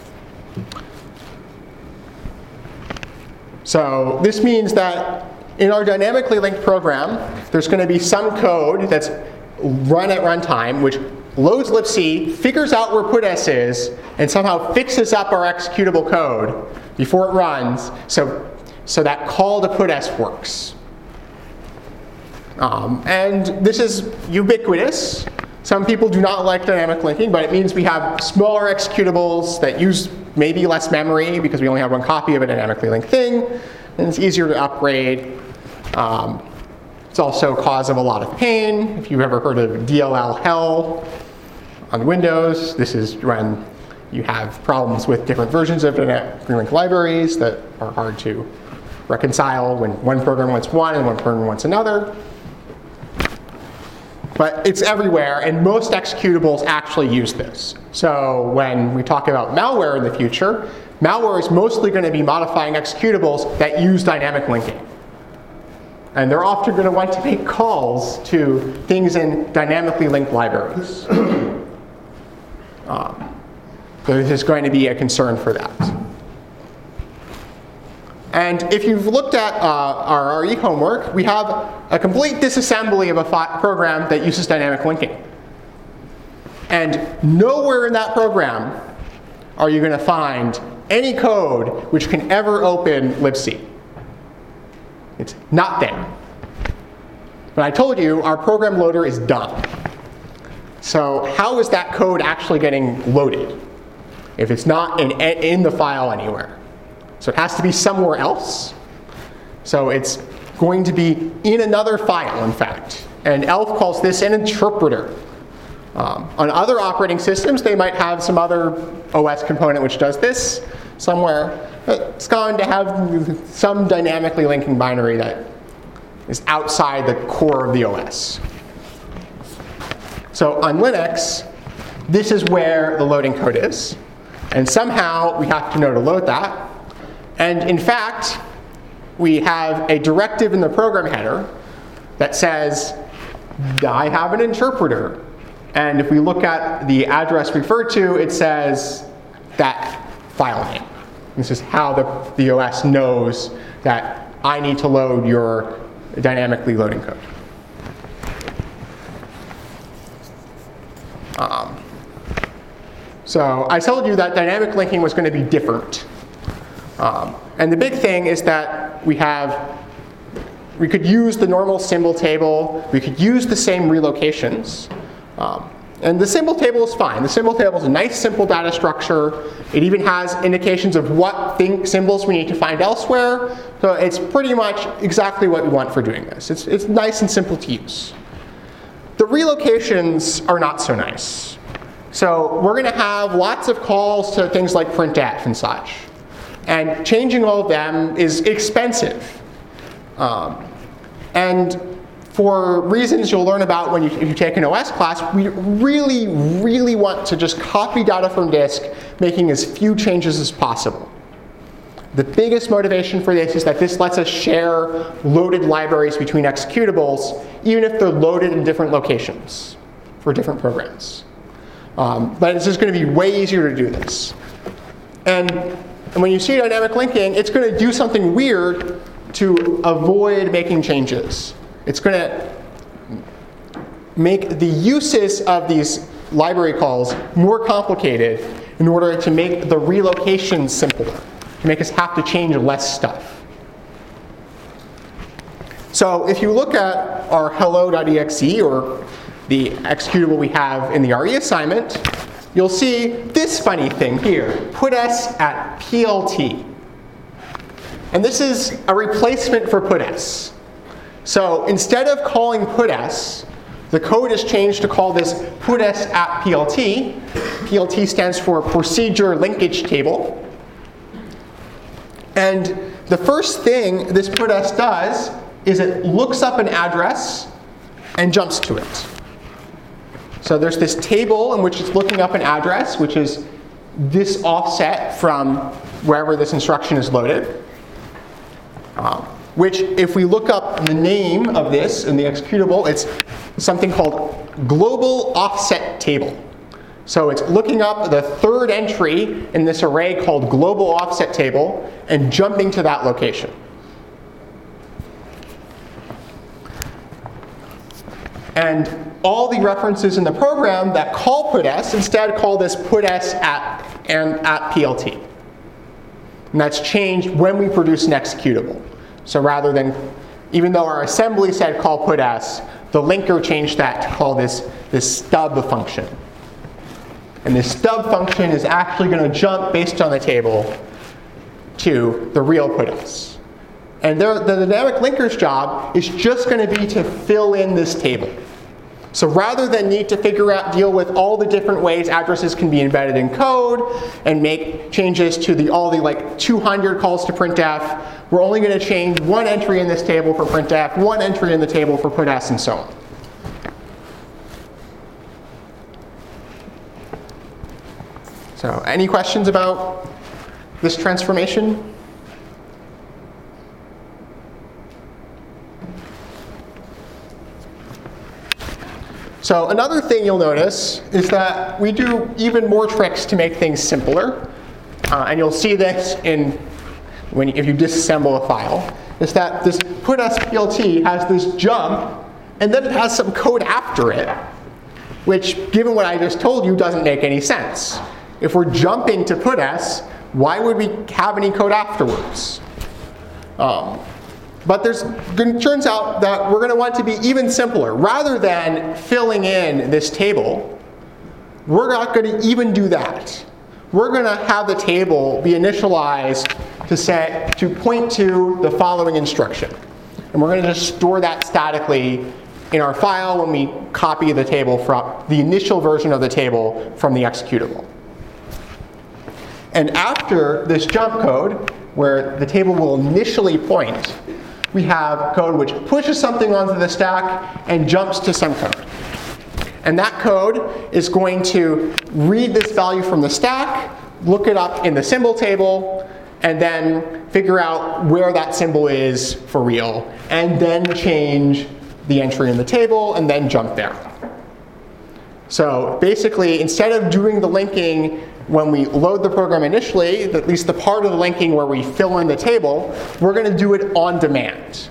so this means that in our dynamically linked program, there's going to be some code that's run at runtime, which loads libc, figures out where puts is, and somehow fixes up our executable code before it runs, so, so that call to puts works. Um, and this is ubiquitous. Some people do not like dynamic linking, but it means we have smaller executables that use maybe less memory because we only have one copy of a dynamically linked thing, and it's easier to upgrade. Um, It's also a cause of a lot of pain. If you've ever heard of D L L hell on Windows, this is when you have problems with different versions of dynamically linked libraries that are hard to reconcile when one program wants one and one program wants another. But it's everywhere, and most executables actually use this. So when we talk about malware in the future, malware is mostly going to be modifying executables that use dynamic linking. And they're often going to want to make calls to things in dynamically linked libraries. um, so this is going to be a concern for that. And if you've looked at uh, our R E homework, we have a complete disassembly of a fi- program that uses dynamic linking. And nowhere in that program are you going to find any code which can ever open libc. It's not there. But I told you our program loader is done. So how is that code actually getting loaded if it's not in, in the file anywhere? So it has to be somewhere else. So it's going to be in another file, in fact. And ELF calls this an interpreter. Um, on other operating systems, they might have some other O S component which does this somewhere. It's going to have some dynamically linking binary that is outside the core of the O S. So on Linux, this is where the loading code is. And somehow we have to know to load that. And in fact, we have a directive in the program header that says, I have an interpreter. And if we look at the address referred to, it says that file name. This is how the, the O S knows that I need to load your dynamically loading code. Um, so I told you that dynamic linking was going to be different. Um, and the big thing is that we have, we could use the normal symbol table. We could use the same relocations. Um, and the symbol table is fine. The symbol table is a nice, simple data structure. It even has indications of what thing, symbols we need to find elsewhere. So it's pretty much exactly what we want for doing this. It's, it's nice and simple to use. The relocations are not so nice. So we're going to have lots of calls to things like printf and such. And changing all of them is expensive. Um, and for reasons you'll learn about when you, if you take an O S class, we really, really want to just copy data from disk, making as few changes as possible. The biggest motivation for this is that this lets us share loaded libraries between executables, even if they're loaded in different locations for different programs. Um, but it's just going to be way easier to do this. And, and when you see dynamic linking, it's going to do something weird to avoid making changes. It's going to make the uses of these library calls more complicated in order to make the relocation simpler, to make us have to change less stuff. So if you look at our hello.exe, or the executable we have in the R E assignment, you'll see this funny thing here, puts at P L T. And this is a replacement for puts. So instead of calling puts, the code is changed to call this puts at P L T. P L T stands for Procedure Linkage Table. And the first thing this puts does is it looks up an address and jumps to it. So there's this table in which it's looking up an address, which is this offset from wherever this instruction is loaded. Um, which, if we look up the name of this in the executable, it's something called global offset table. So it's looking up the third entry in this array called global offset table and jumping to that location. And all the references in the program that call puts instead call this puts at and at P L T. And that's changed when we produce an executable. So rather than, even though our assembly said call puts, the linker changed that to call this, this stub function. And this stub function is actually going to jump based on the table to the real puts. And the dynamic linker's job is just going to be to fill in this table. So rather than need to figure out, deal with all the different ways addresses can be embedded in code and make changes to the, all the like two hundred calls to printf, we're only going to change one entry in this table for printf, one entry in the table for puts, and so on. So any questions about this transformation? So another thing you'll notice is that we do even more tricks to make things simpler. Uh, and you'll see this in when if you disassemble a file, is that this puts P L T has this jump, and then it has some code after it, which, given what I just told you, doesn't make any sense. If we're jumping to puts, why would we have any code afterwards? Um, But there's, it turns out that we're going to want to be even simpler. Rather than filling in this table, we're not going to even do that. We're going to have the table be initialized to set to point to the following instruction. And we're going to just store that statically in our file when we copy the table from the initial version of the table from the executable. And after this jump code, where the table will initially point, we have code which pushes something onto the stack and jumps to some code. And that code is going to read this value from the stack, look it up in the symbol table, and then figure out where that symbol is for real, and then change the entry in the table and then jump there. So basically, instead of doing the linking when we load the program initially, at least the part of the linking where we fill in the table, we're going to do it on demand.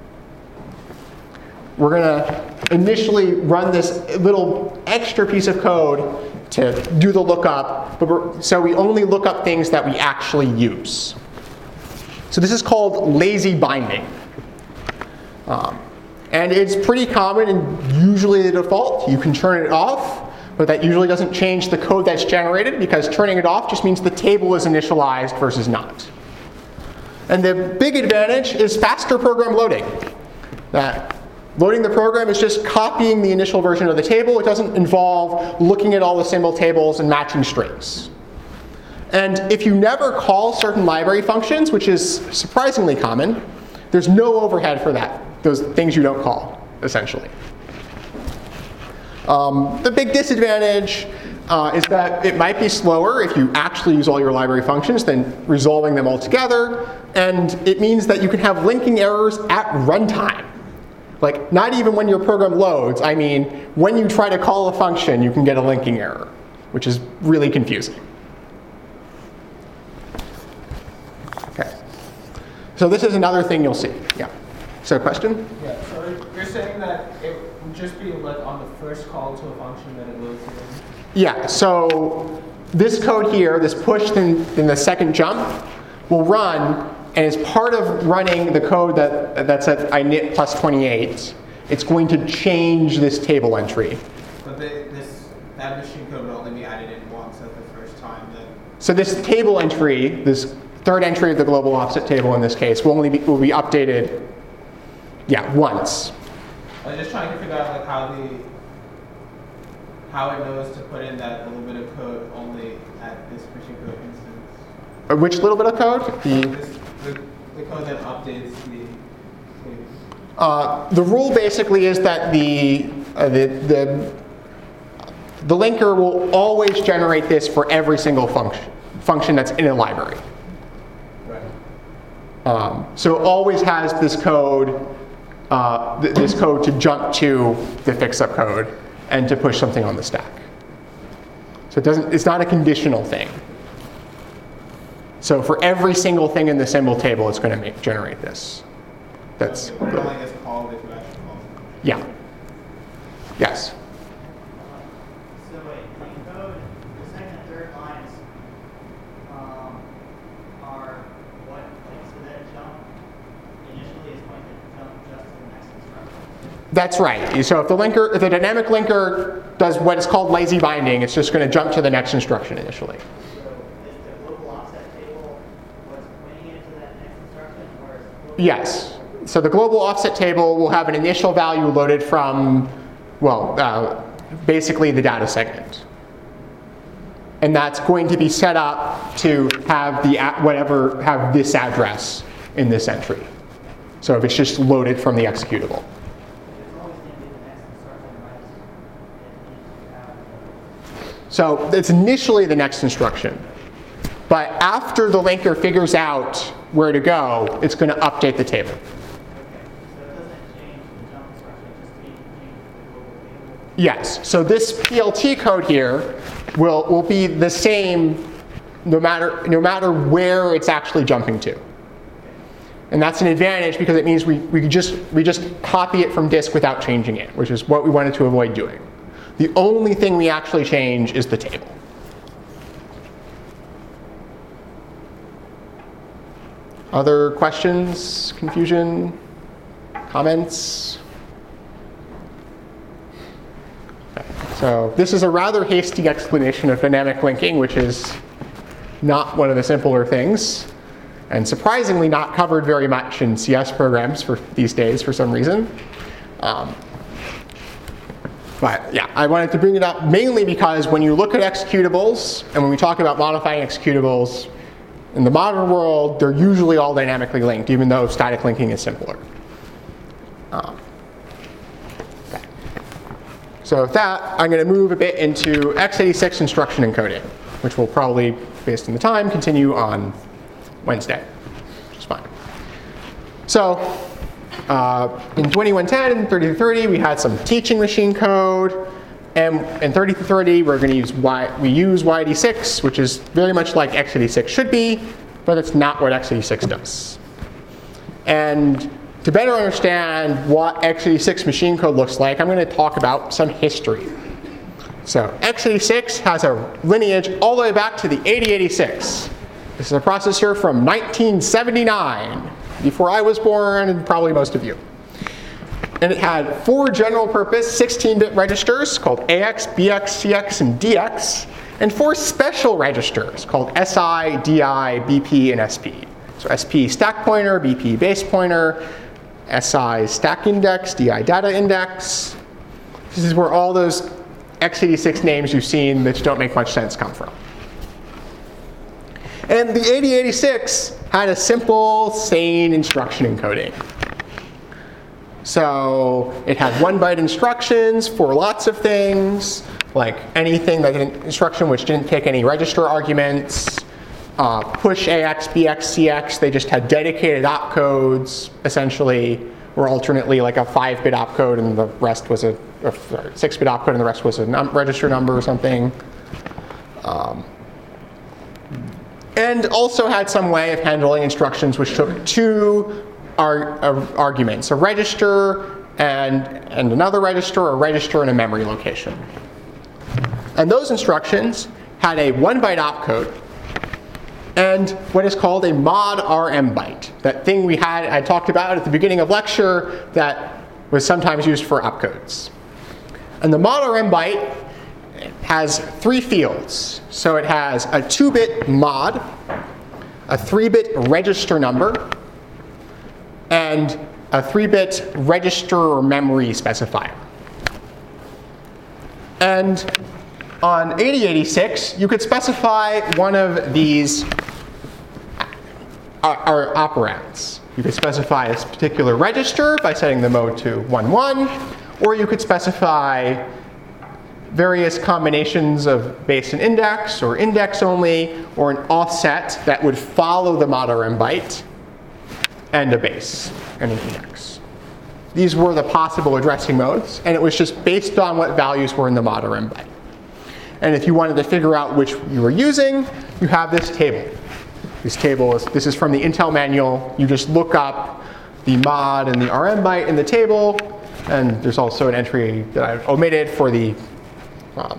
We're going to initially run this little extra piece of code to do the lookup, but we're, so we only look up things that we actually use. So this is called lazy binding. Um, and it's pretty common and usually the default. You can turn it off, but that usually doesn't change the code that's generated because turning it off just means the table is initialized versus not. And the big advantage is faster program loading. That loading the program is just copying the initial version of the table. It doesn't involve looking at all the symbol tables and matching strings. And if you never call certain library functions, which is surprisingly common, there's no overhead for that, those things you don't call, essentially. Um, the big disadvantage uh, is that it might be slower if you actually use all your library functions than resolving them all together. And it means that you can have linking errors at runtime. Like, not even when your program loads. I mean, when you try to call a function, you can get a linking error, which is really confusing. OK. So this is another thing you'll see. Yeah. So question? Yeah, so you're saying that it would just be like on the first call to a function that it loads it in? Yeah, so this code here, this push in, in the second jump, will run, and as part of running the code that, that's at init plus twenty-eight, it's going to change this table entry. But the, this, that machine code will only be added in once at the first time then? So this table entry, this third entry of the global offset table in this case, will only be, will be updated, yeah, once. I was just trying to figure out like how the how it knows to put in that little bit of code only at this particular instance. Uh, Which little bit of code? The, This, the, the code that updates the table. uh, the rule basically is that the, uh, the, the, the linker will always generate this for every single function, function that's in a library. Right. Um, so it always has this code, uh, th this code to jump to the fix-up code and to push something on the stack. So it doesn't, it's not a conditional thing. So for every single thing in the symbol table, it's going to make, generate this. That's But it only gets called if you actually call it. yeah. Yes. So wait, the code, the second and third lines um, are what, like, so that jump initially is going to jump just to the next instruction? That's right. So if the linker, if the dynamic linker does what is called lazy binding, it's just going to jump to the next instruction initially. So is the global offset table what's pointing into that next instruction, or is the global Yes. So the global offset table will have an initial value loaded from, well, uh, basically the data segment. And that's going to be set up to have the whatever have this address in this entry. So if it's just loaded from the executable. it's always going to be the next instruction, right? It needs to have the- So it's initially the next instruction. But after the linker figures out where to go, it's going to update the table. Okay, so it doesn't change the jump instruction, it just changes the global table. Yes, so this P L T code here will, will be the same no matter, no matter where it's actually jumping to. And that's an advantage because it means we, we, just, we just copy it from disk without changing it, which is what we wanted to avoid doing. The only thing we actually change is the table. Other questions, confusion, comments? Okay. So this is a rather hasty explanation of dynamic linking, which is not one of the simpler things, and surprisingly not covered very much in C S programs for these days for some reason. Um, but yeah, I wanted to bring it up mainly because when you look at executables, and when we talk about modifying executables, in the modern world, they're usually all dynamically linked, even though static linking is simpler. Um, okay. So with that, I'm going to move a bit into x eighty-six instruction encoding, which will probably, based on the time, continue on Wednesday, which is fine. So Uh, in twenty-one ten and thirty-two thirty, we had some teaching machine code. And in thirty-two thirty, we're going to use y, we use Y D six, which is very much like x eighty-six should be, but it's not what x eighty-six does. And to better understand what x eighty-six machine code looks like, I'm going to talk about some history. So x eighty-six has a lineage all the way back to the eighty eighty-six. This is a processor from nineteen seventy-nine, before I was born, and probably most of you. And it had four general purpose sixteen bit registers called A X, B X, C X, and D X, and four special registers called S I, D I, B P, and S P. So S P stack pointer, B P base pointer, S I stack index, D I data index. This is where all those x eighty-six names you've seen that don't make much sense come from. And the eighty eighty-six had a simple, sane instruction encoding. So it had one byte instructions for lots of things, like anything like an instruction which didn't take any register arguments, uh, push A X, B X, C X, they just had dedicated opcodes, essentially, or alternately like a five bit opcode and the rest was a, a six bit opcode and the rest was a num register number or something. Um, and also had some way of handling instructions which took two Ar uh, arguments, a register and, and another register, or a register and a memory location. And those instructions had a one byte opcode and what is called a mod R M byte. That thing we had, I talked about at the beginning of lecture that was sometimes used for opcodes. And the mod R M byte has three fields. So it has a two bit mod, a three bit register number, and a three bit register or memory specifier. And on eighty eighty-six, you could specify one of these are operands. You could specify a particular register by setting the mode to one one, or you could specify various combinations of base and index, or index only, or an offset that would follow the mod R M byte, and a base and an index. These were the possible addressing modes, and it was just based on what values were in the mod R M byte. And if you wanted to figure out which you were using, you have this table. This table is, this is from the Intel manual. You just look up the mod and the R M byte in the table, and there's also an entry that I've omitted for the, um,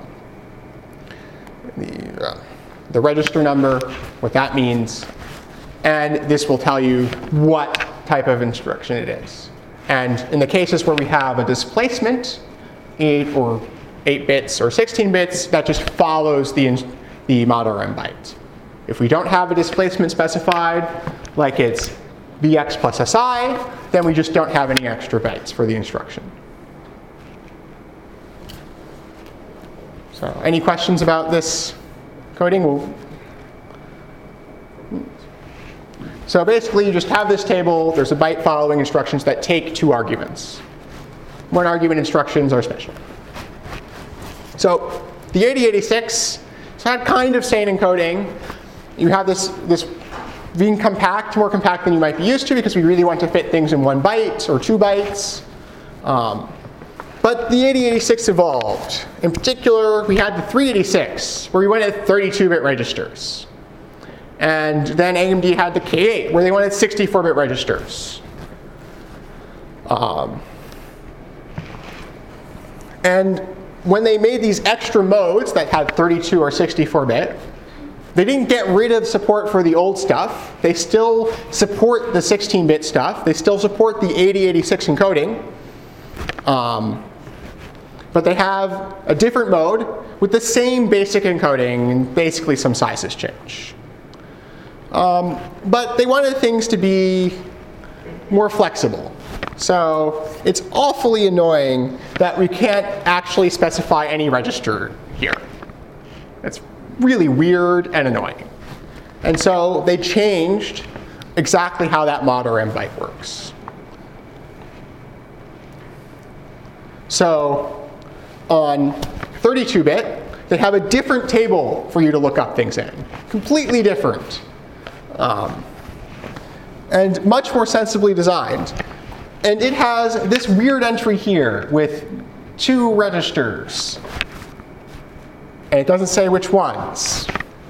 the, uh, the register number, what that means. And this will tell you what type of instruction it is. And in the cases where we have a displacement, eight or eight bits or sixteen bits, that just follows the, the mod R M byte. If we don't have a displacement specified, like it's B X plus S I, then we just don't have any extra bytes for the instruction. So any questions about this coding? We'll So basically, you just have this table. There's a byte following instructions that take two arguments. One argument instructions are special. So the eighty eighty-six, it's had kind of sane encoding. You have this, this being compact, more compact than you might be used to, because we really want to fit things in one byte or two bytes. Um, but the eighty eighty-six evolved. In particular, we had the three eighty-six, where we went at thirty-two bit registers. And then A M D had the K eight, where they wanted sixty-four bit registers. Um, and when they made these extra modes that had thirty-two or sixty-four bit, they didn't get rid of support for the old stuff. They still support the sixteen bit stuff. They still support the eighty eighty-six encoding. Um, but they have a different mode with the same basic encoding, and basically some sizes change. Um, but they wanted things to be more flexible. So it's awfully annoying that we can't actually specify any register here. It's really weird and annoying. And so they changed exactly how that mod R M byte works. So on thirty-two bit, they have a different table for you to look up things in. Completely different. Um, and much more sensibly designed. and it has this weird entry here with two registers. And it doesn't say which ones.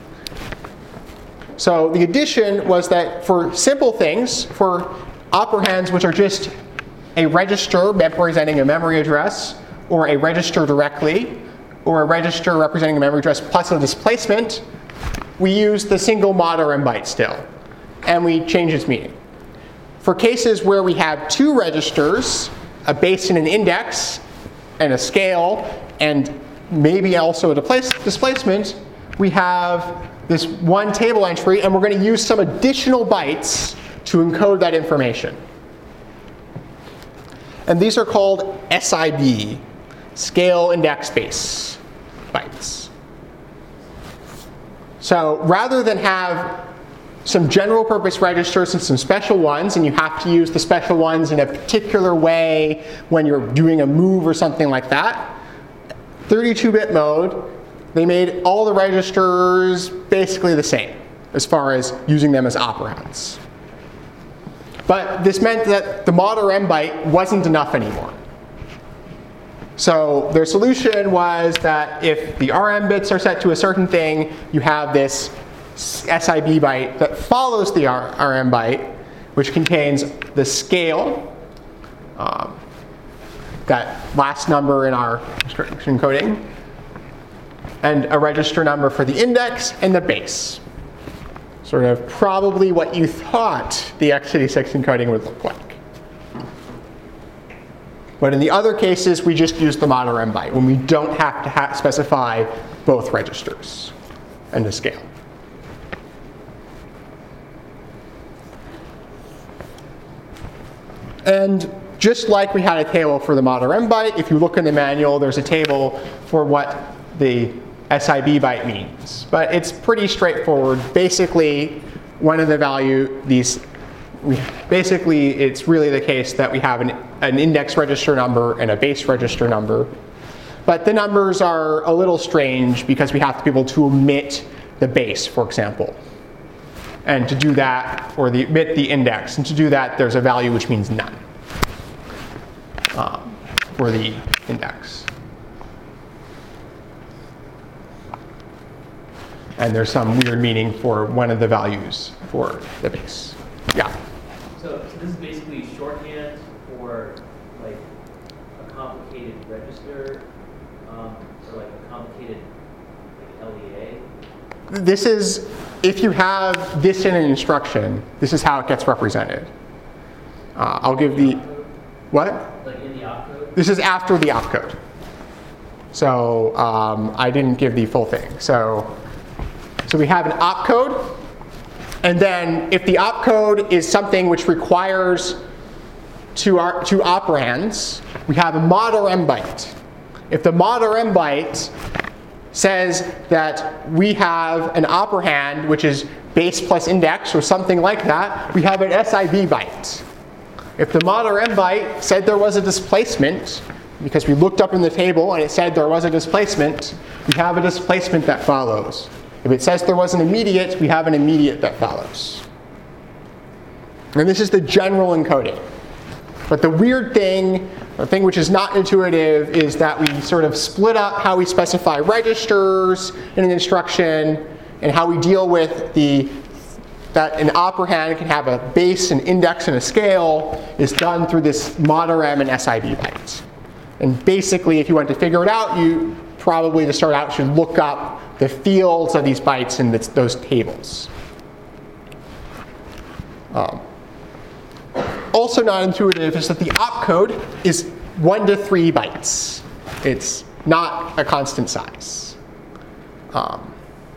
So the addition was that for simple things, for operands which are just a register representing a memory address, or a register directly, or a register representing a memory address plus a displacement, we use the single mod R M byte still, and we change its meaning. For cases where we have two registers, a base and an index, and a scale, and maybe also a displace displacement, we have this one table entry, and we're going to use some additional bytes to encode that information. And these are called S I B, scale index base bytes. So rather than have some general purpose registers and some special ones, and you have to use the special ones in a particular way when you're doing a move or something like that, thirty-two bit mode, they made all the registers basically the same as far as using them as operands. But this meant that the mod R M byte wasn't enough anymore. So their solution was that if the R M bits are set to a certain thing, you have this S I B byte that follows the R M byte, which contains the scale, um, that last number in our instruction coding, and a register number for the index and the base. Sort of probably what you thought the x eighty-six encoding would look like. But in the other cases, we just use the mod R M byte when we don't have to ha specify both registers and the scale. And just like we had a table for the mod R M byte, if you look in the manual, there's a table for what the S I B byte means. But it's pretty straightforward. Basically, one of the value, these, we, basically it's really the case that we have an, an index register number and a base register number. But the numbers are a little strange because we have to be able to omit the base, for example. And to do that, or the, omit the index. And to do that, there's a value which means none um, for the index. And there's some weird meaning for one of the values for the base. Yeah? So, so this is basically shorthand for like a complicated register, um, or like a complicated like L E A? This is, if you have this in an instruction, this is how it gets represented. Uh, I'll give the, what? Like in the opcode? This is after the opcode. So um, I didn't give the full thing. So, so we have an opcode, and then if the opcode is something which requires two, our, two operands, we have a mod R M byte. If the mod R M byte says that we have an operand which is base plus index or something like that, we have an S I B byte. If the mod R M byte said there was a displacement, because we looked up in the table and it said there was a displacement, we have a displacement that follows. If it says there was an immediate, we have an immediate that follows. And this is the general encoding. But the weird thing, the thing which is not intuitive, is that we sort of split up how we specify registers in an instruction and how we deal with the that an operand can have a base, an index, and a scale is done through this mod R M and S I B bytes. And basically, if you want to figure it out, you probably, to start out, should look up the fields of these bytes in this, those tables. Um, also not intuitive is that the opcode is one to three bytes. It's not a constant size. Um,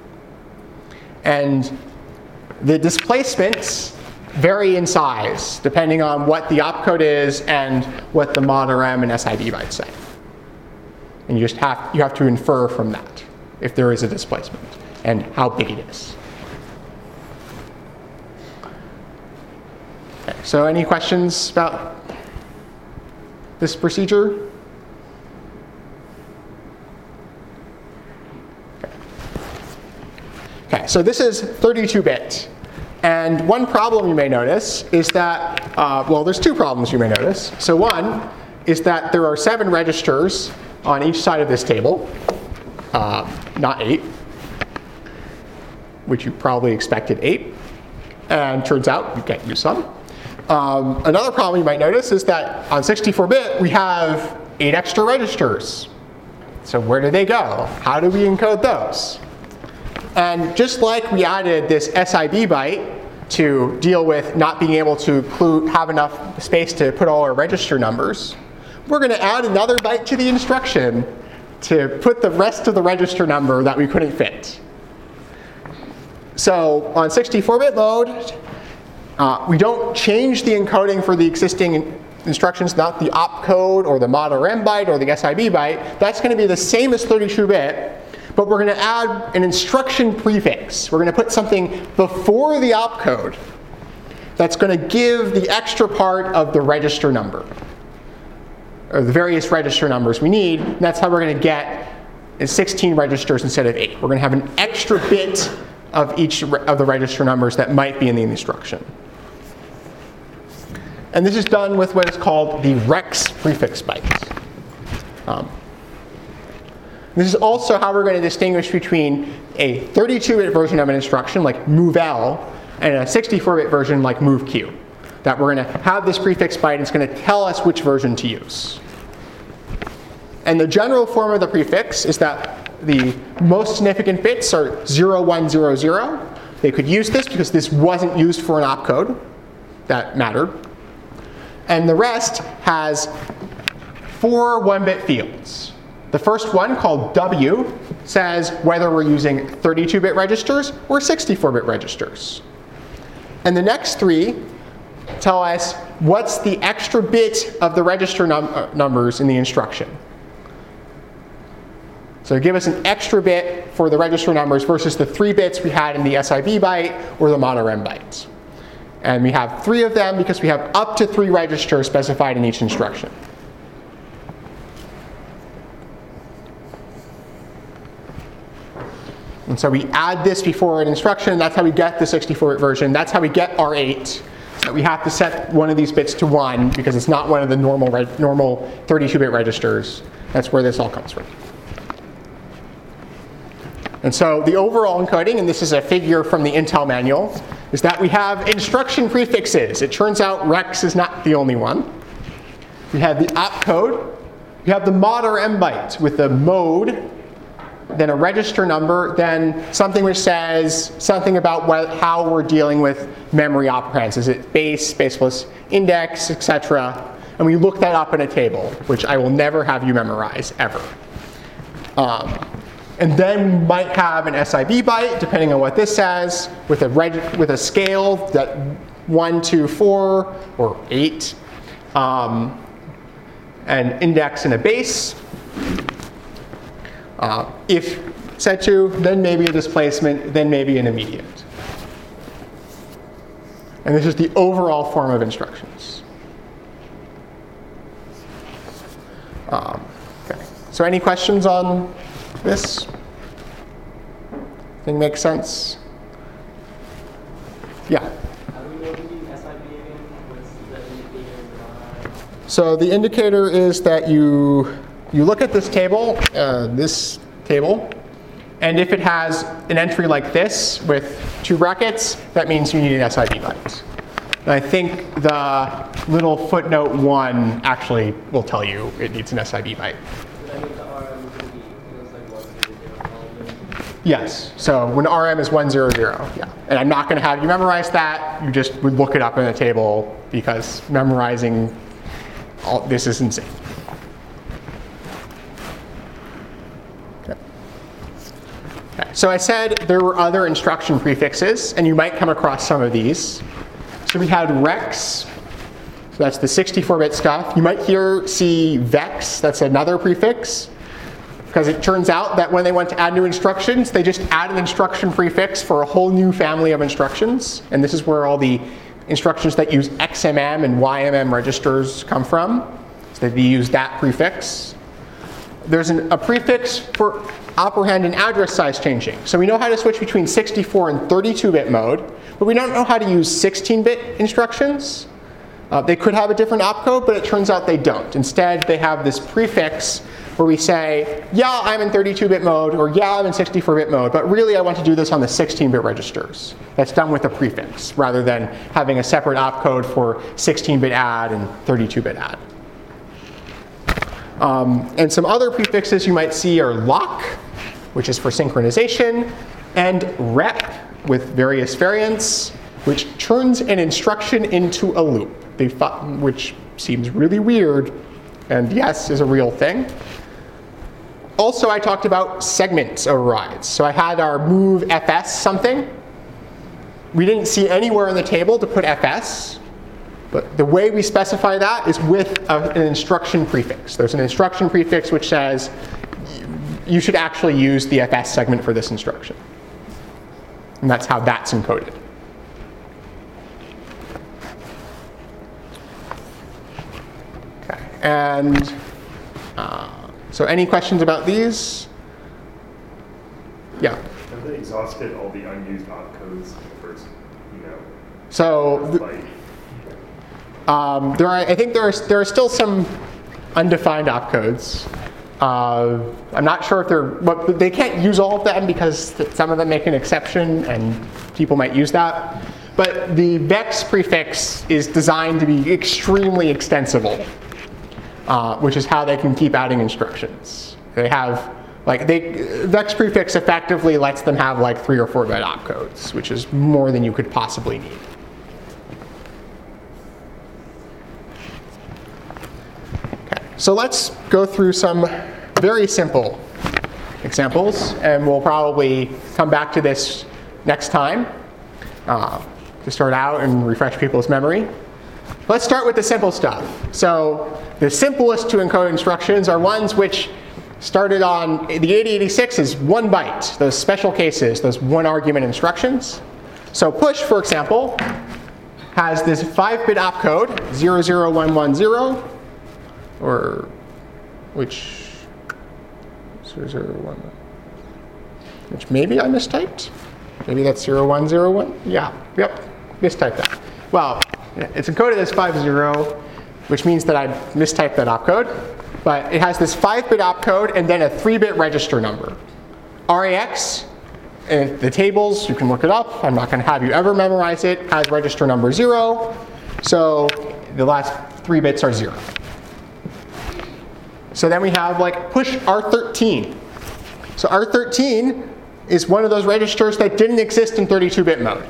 and the displacements vary in size depending on what the opcode is and what the mod R M and S I B bytes say. And you just have, you have to infer from that if there is a displacement and how big it is. Okay, so any questions about this procedure? Okay, so this is thirty-two bit. And one problem you may notice is that, uh, well, there's two problems you may notice. So one is that there are seven registers on each side of this table, uh, not eight, which you probably expected eight. And turns out you can't use some. Um, another problem you might notice is that on sixty-four bit, we have eight extra registers. So where do they go? How do we encode those? And just like we added this S I B byte to deal with not being able to include, have enough space to put all our register numbers, we're going to add another byte to the instruction to put the rest of the register number that we couldn't fit. So on sixty-four bit mode, uh, we don't change the encoding for the existing instructions, not the opcode or the mod or m byte or the S I B byte. That's going to be the same as thirty-two bit, but we're going to add an instruction prefix. We're going to put something before the opcode that's going to give the extra part of the register number, or the various register numbers we need. And that's how we're going to get sixteen registers instead of eight. We're going to have an extra bit of each of the register numbers that might be in the instruction. And this is done with what is called the rex prefix byte. Um, this is also how we're going to distinguish between a thirty-two bit version of an instruction, like movl, and a sixty-four bit version, like moveq. That we're going to have this prefix byte, and it's going to tell us which version to use. And the general form of the prefix is that the most significant bits are zero, one, zero, zero. They could use this because this wasn't used for an opcode. That mattered. And the rest has four one-bit fields. The first one, called W, says whether we're using thirty-two bit registers or sixty-four bit registers. And the next three tell us what's the extra bit of the register num uh, numbers in the instruction. So give us an extra bit for the register numbers versus the three bits we had in the S I B byte or the mod or m byte. And we have three of them because we have up to three registers specified in each instruction. And so we add this before an instruction. That's how we get the sixty-four bit version. That's how we get R eight. So we have to set one of these bits to one because it's not one of the normal normal thirty-two bit registers. That's where this all comes from. And so the overall encoding, and this is a figure from the Intel manual, is that we have instruction prefixes. It turns out rex is not the only one. We have the opcode. We have the mod or m byte with the mode, then a register number, then something which says something about what, how we're dealing with memory operands. Is it base, base plus index, et cetera? And we look that up in a table, which I will never have you memorize, ever. Um, And then we might have an S I B byte, depending on what this says, with a, reg with a scale that one, two, four, or eight, um, an index and a base. Uh, if set to, then maybe a displacement, then maybe an immediate. And this is the overall form of instructions. Um, okay. So any questions on this? Thing makes sense? Yeah? How do we know the S I B again? What's the indicator? So the indicator is that you, you look at this table, uh, this table, and if it has an entry like this with two brackets, that means you need an S I B byte. And I think the little footnote one actually will tell you it needs an S I B byte. Yes, so when R M is one zero zero, yeah. And I'm not going to have you memorize that. You just would look it up in a table because memorizing all this is insane. Okay. Okay. So I said there were other instruction prefixes, and you might come across some of these. So we had rex, so that's the sixty-four bit stuff. You might here see vex, that's another prefix. Because it turns out that when they want to add new instructions, they just add an instruction prefix for a whole new family of instructions. And this is where all the instructions that use X M M and Y M M registers come from. So they use that prefix. there's an, a prefix for operand and address size changing. So we know how to switch between sixty-four and thirty-two bit mode, but we don't know how to use sixteen bit instructions. Uh, they could have a different opcode, but it turns out they don't. Instead, they have this prefix where we say, yeah, I'm in thirty-two bit mode, or yeah, I'm in sixty-four bit mode, but really I want to do this on the sixteen bit registers. That's done with a prefix, rather than having a separate opcode for sixteen bit add and thirty-two bit add. Um, and some other prefixes you might see are lock, which is for synchronization, and rep, with various variants, which turns an instruction into a loop, which seems really weird, and yes, is a real thing. Also, I talked about segment overrides. So I had our move fs something. We didn't see anywhere in the table to put fs, but the way we specify that is with a, an instruction prefix. There's an instruction prefix which says you should actually use the fs segment for this instruction. And that's how that's encoded. Okay, and uh, so any questions about these? Yeah. Have they exhausted all the unused opcodes first, you know? So Like, um, there are, I think there are there are still some undefined opcodes. Uh, I'm not sure if they're, but they can't use all of them because some of them make an exception, and people might use that. But the vex prefix is designed to be extremely extensible, uh, which is how they can keep adding instructions. They have, like, they, vex prefix effectively lets them have like three or four bit opcodes, which is more than you could possibly need. Okay, so let's go through some very simple examples, and we'll probably come back to this next time uh, to start out and refresh people's memory. Let's start with the simple stuff. So the simplest to encode instructions are ones which started on the eighty eighty-six is one byte, those special cases, those one argument instructions. So push, for example, has this five bit opcode, zero zero one one zero, or which, zero zero one, which maybe I mistyped. Maybe that's zero one zero one. Yeah, yep, mistyped that. Well, it's encoded as five zero, which means that I mistyped that opcode. But it has this five bit opcode and then a three bit register number. R A X, in the tables, you can look it up. I'm not going to have you ever memorize it, has register number zero. So the last three bits are zero. So then we have like push R thirteen. So R thirteen is one of those registers that didn't exist in thirty-two bit mode.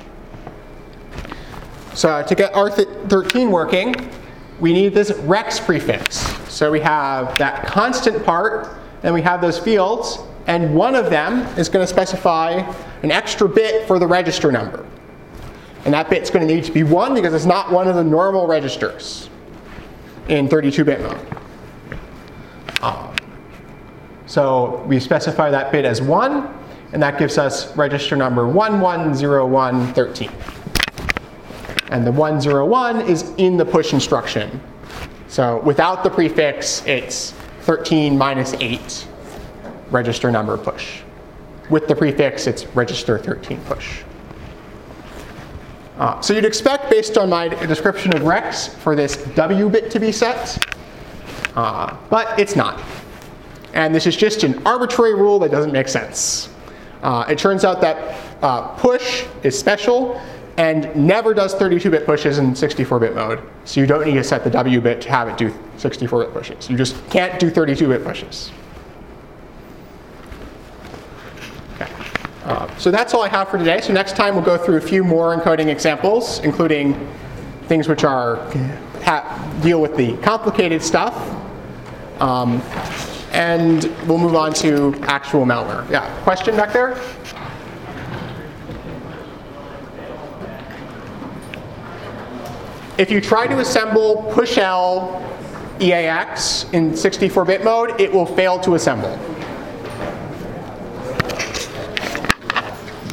So to get R thirteen working, we need this rex prefix. So we have that constant part, and we have those fields, and one of them is going to specify an extra bit for the register number. And that bit's going to need to be one because it's not one of the normal registers in thirty-two bit mode. Um, so we specify that bit as one, and that gives us register number one one zero one thirteen. And the one zero one is in the push instruction. So without the prefix, it's thirteen minus eight register number push. With the prefix, it's register thirteen push. Uh, so you'd expect, based on my description of rex, for this W bit to be set. Uh, but it's not. And this is just an arbitrary rule that doesn't make sense. Uh, it turns out that uh, push is special and never does thirty-two bit pushes in sixty-four bit mode. So you don't need to set the W bit to have it do sixty-four bit pushes. You just can't do thirty-two bit pushes. Okay. Uh, so that's all I have for today. So next time we'll go through a few more encoding examples, including things which are ha deal with the complicated stuff. Um, and we'll move on to actual malware. Yeah, question back there? If you try to assemble push L E A X in sixty-four bit mode, it will fail to assemble.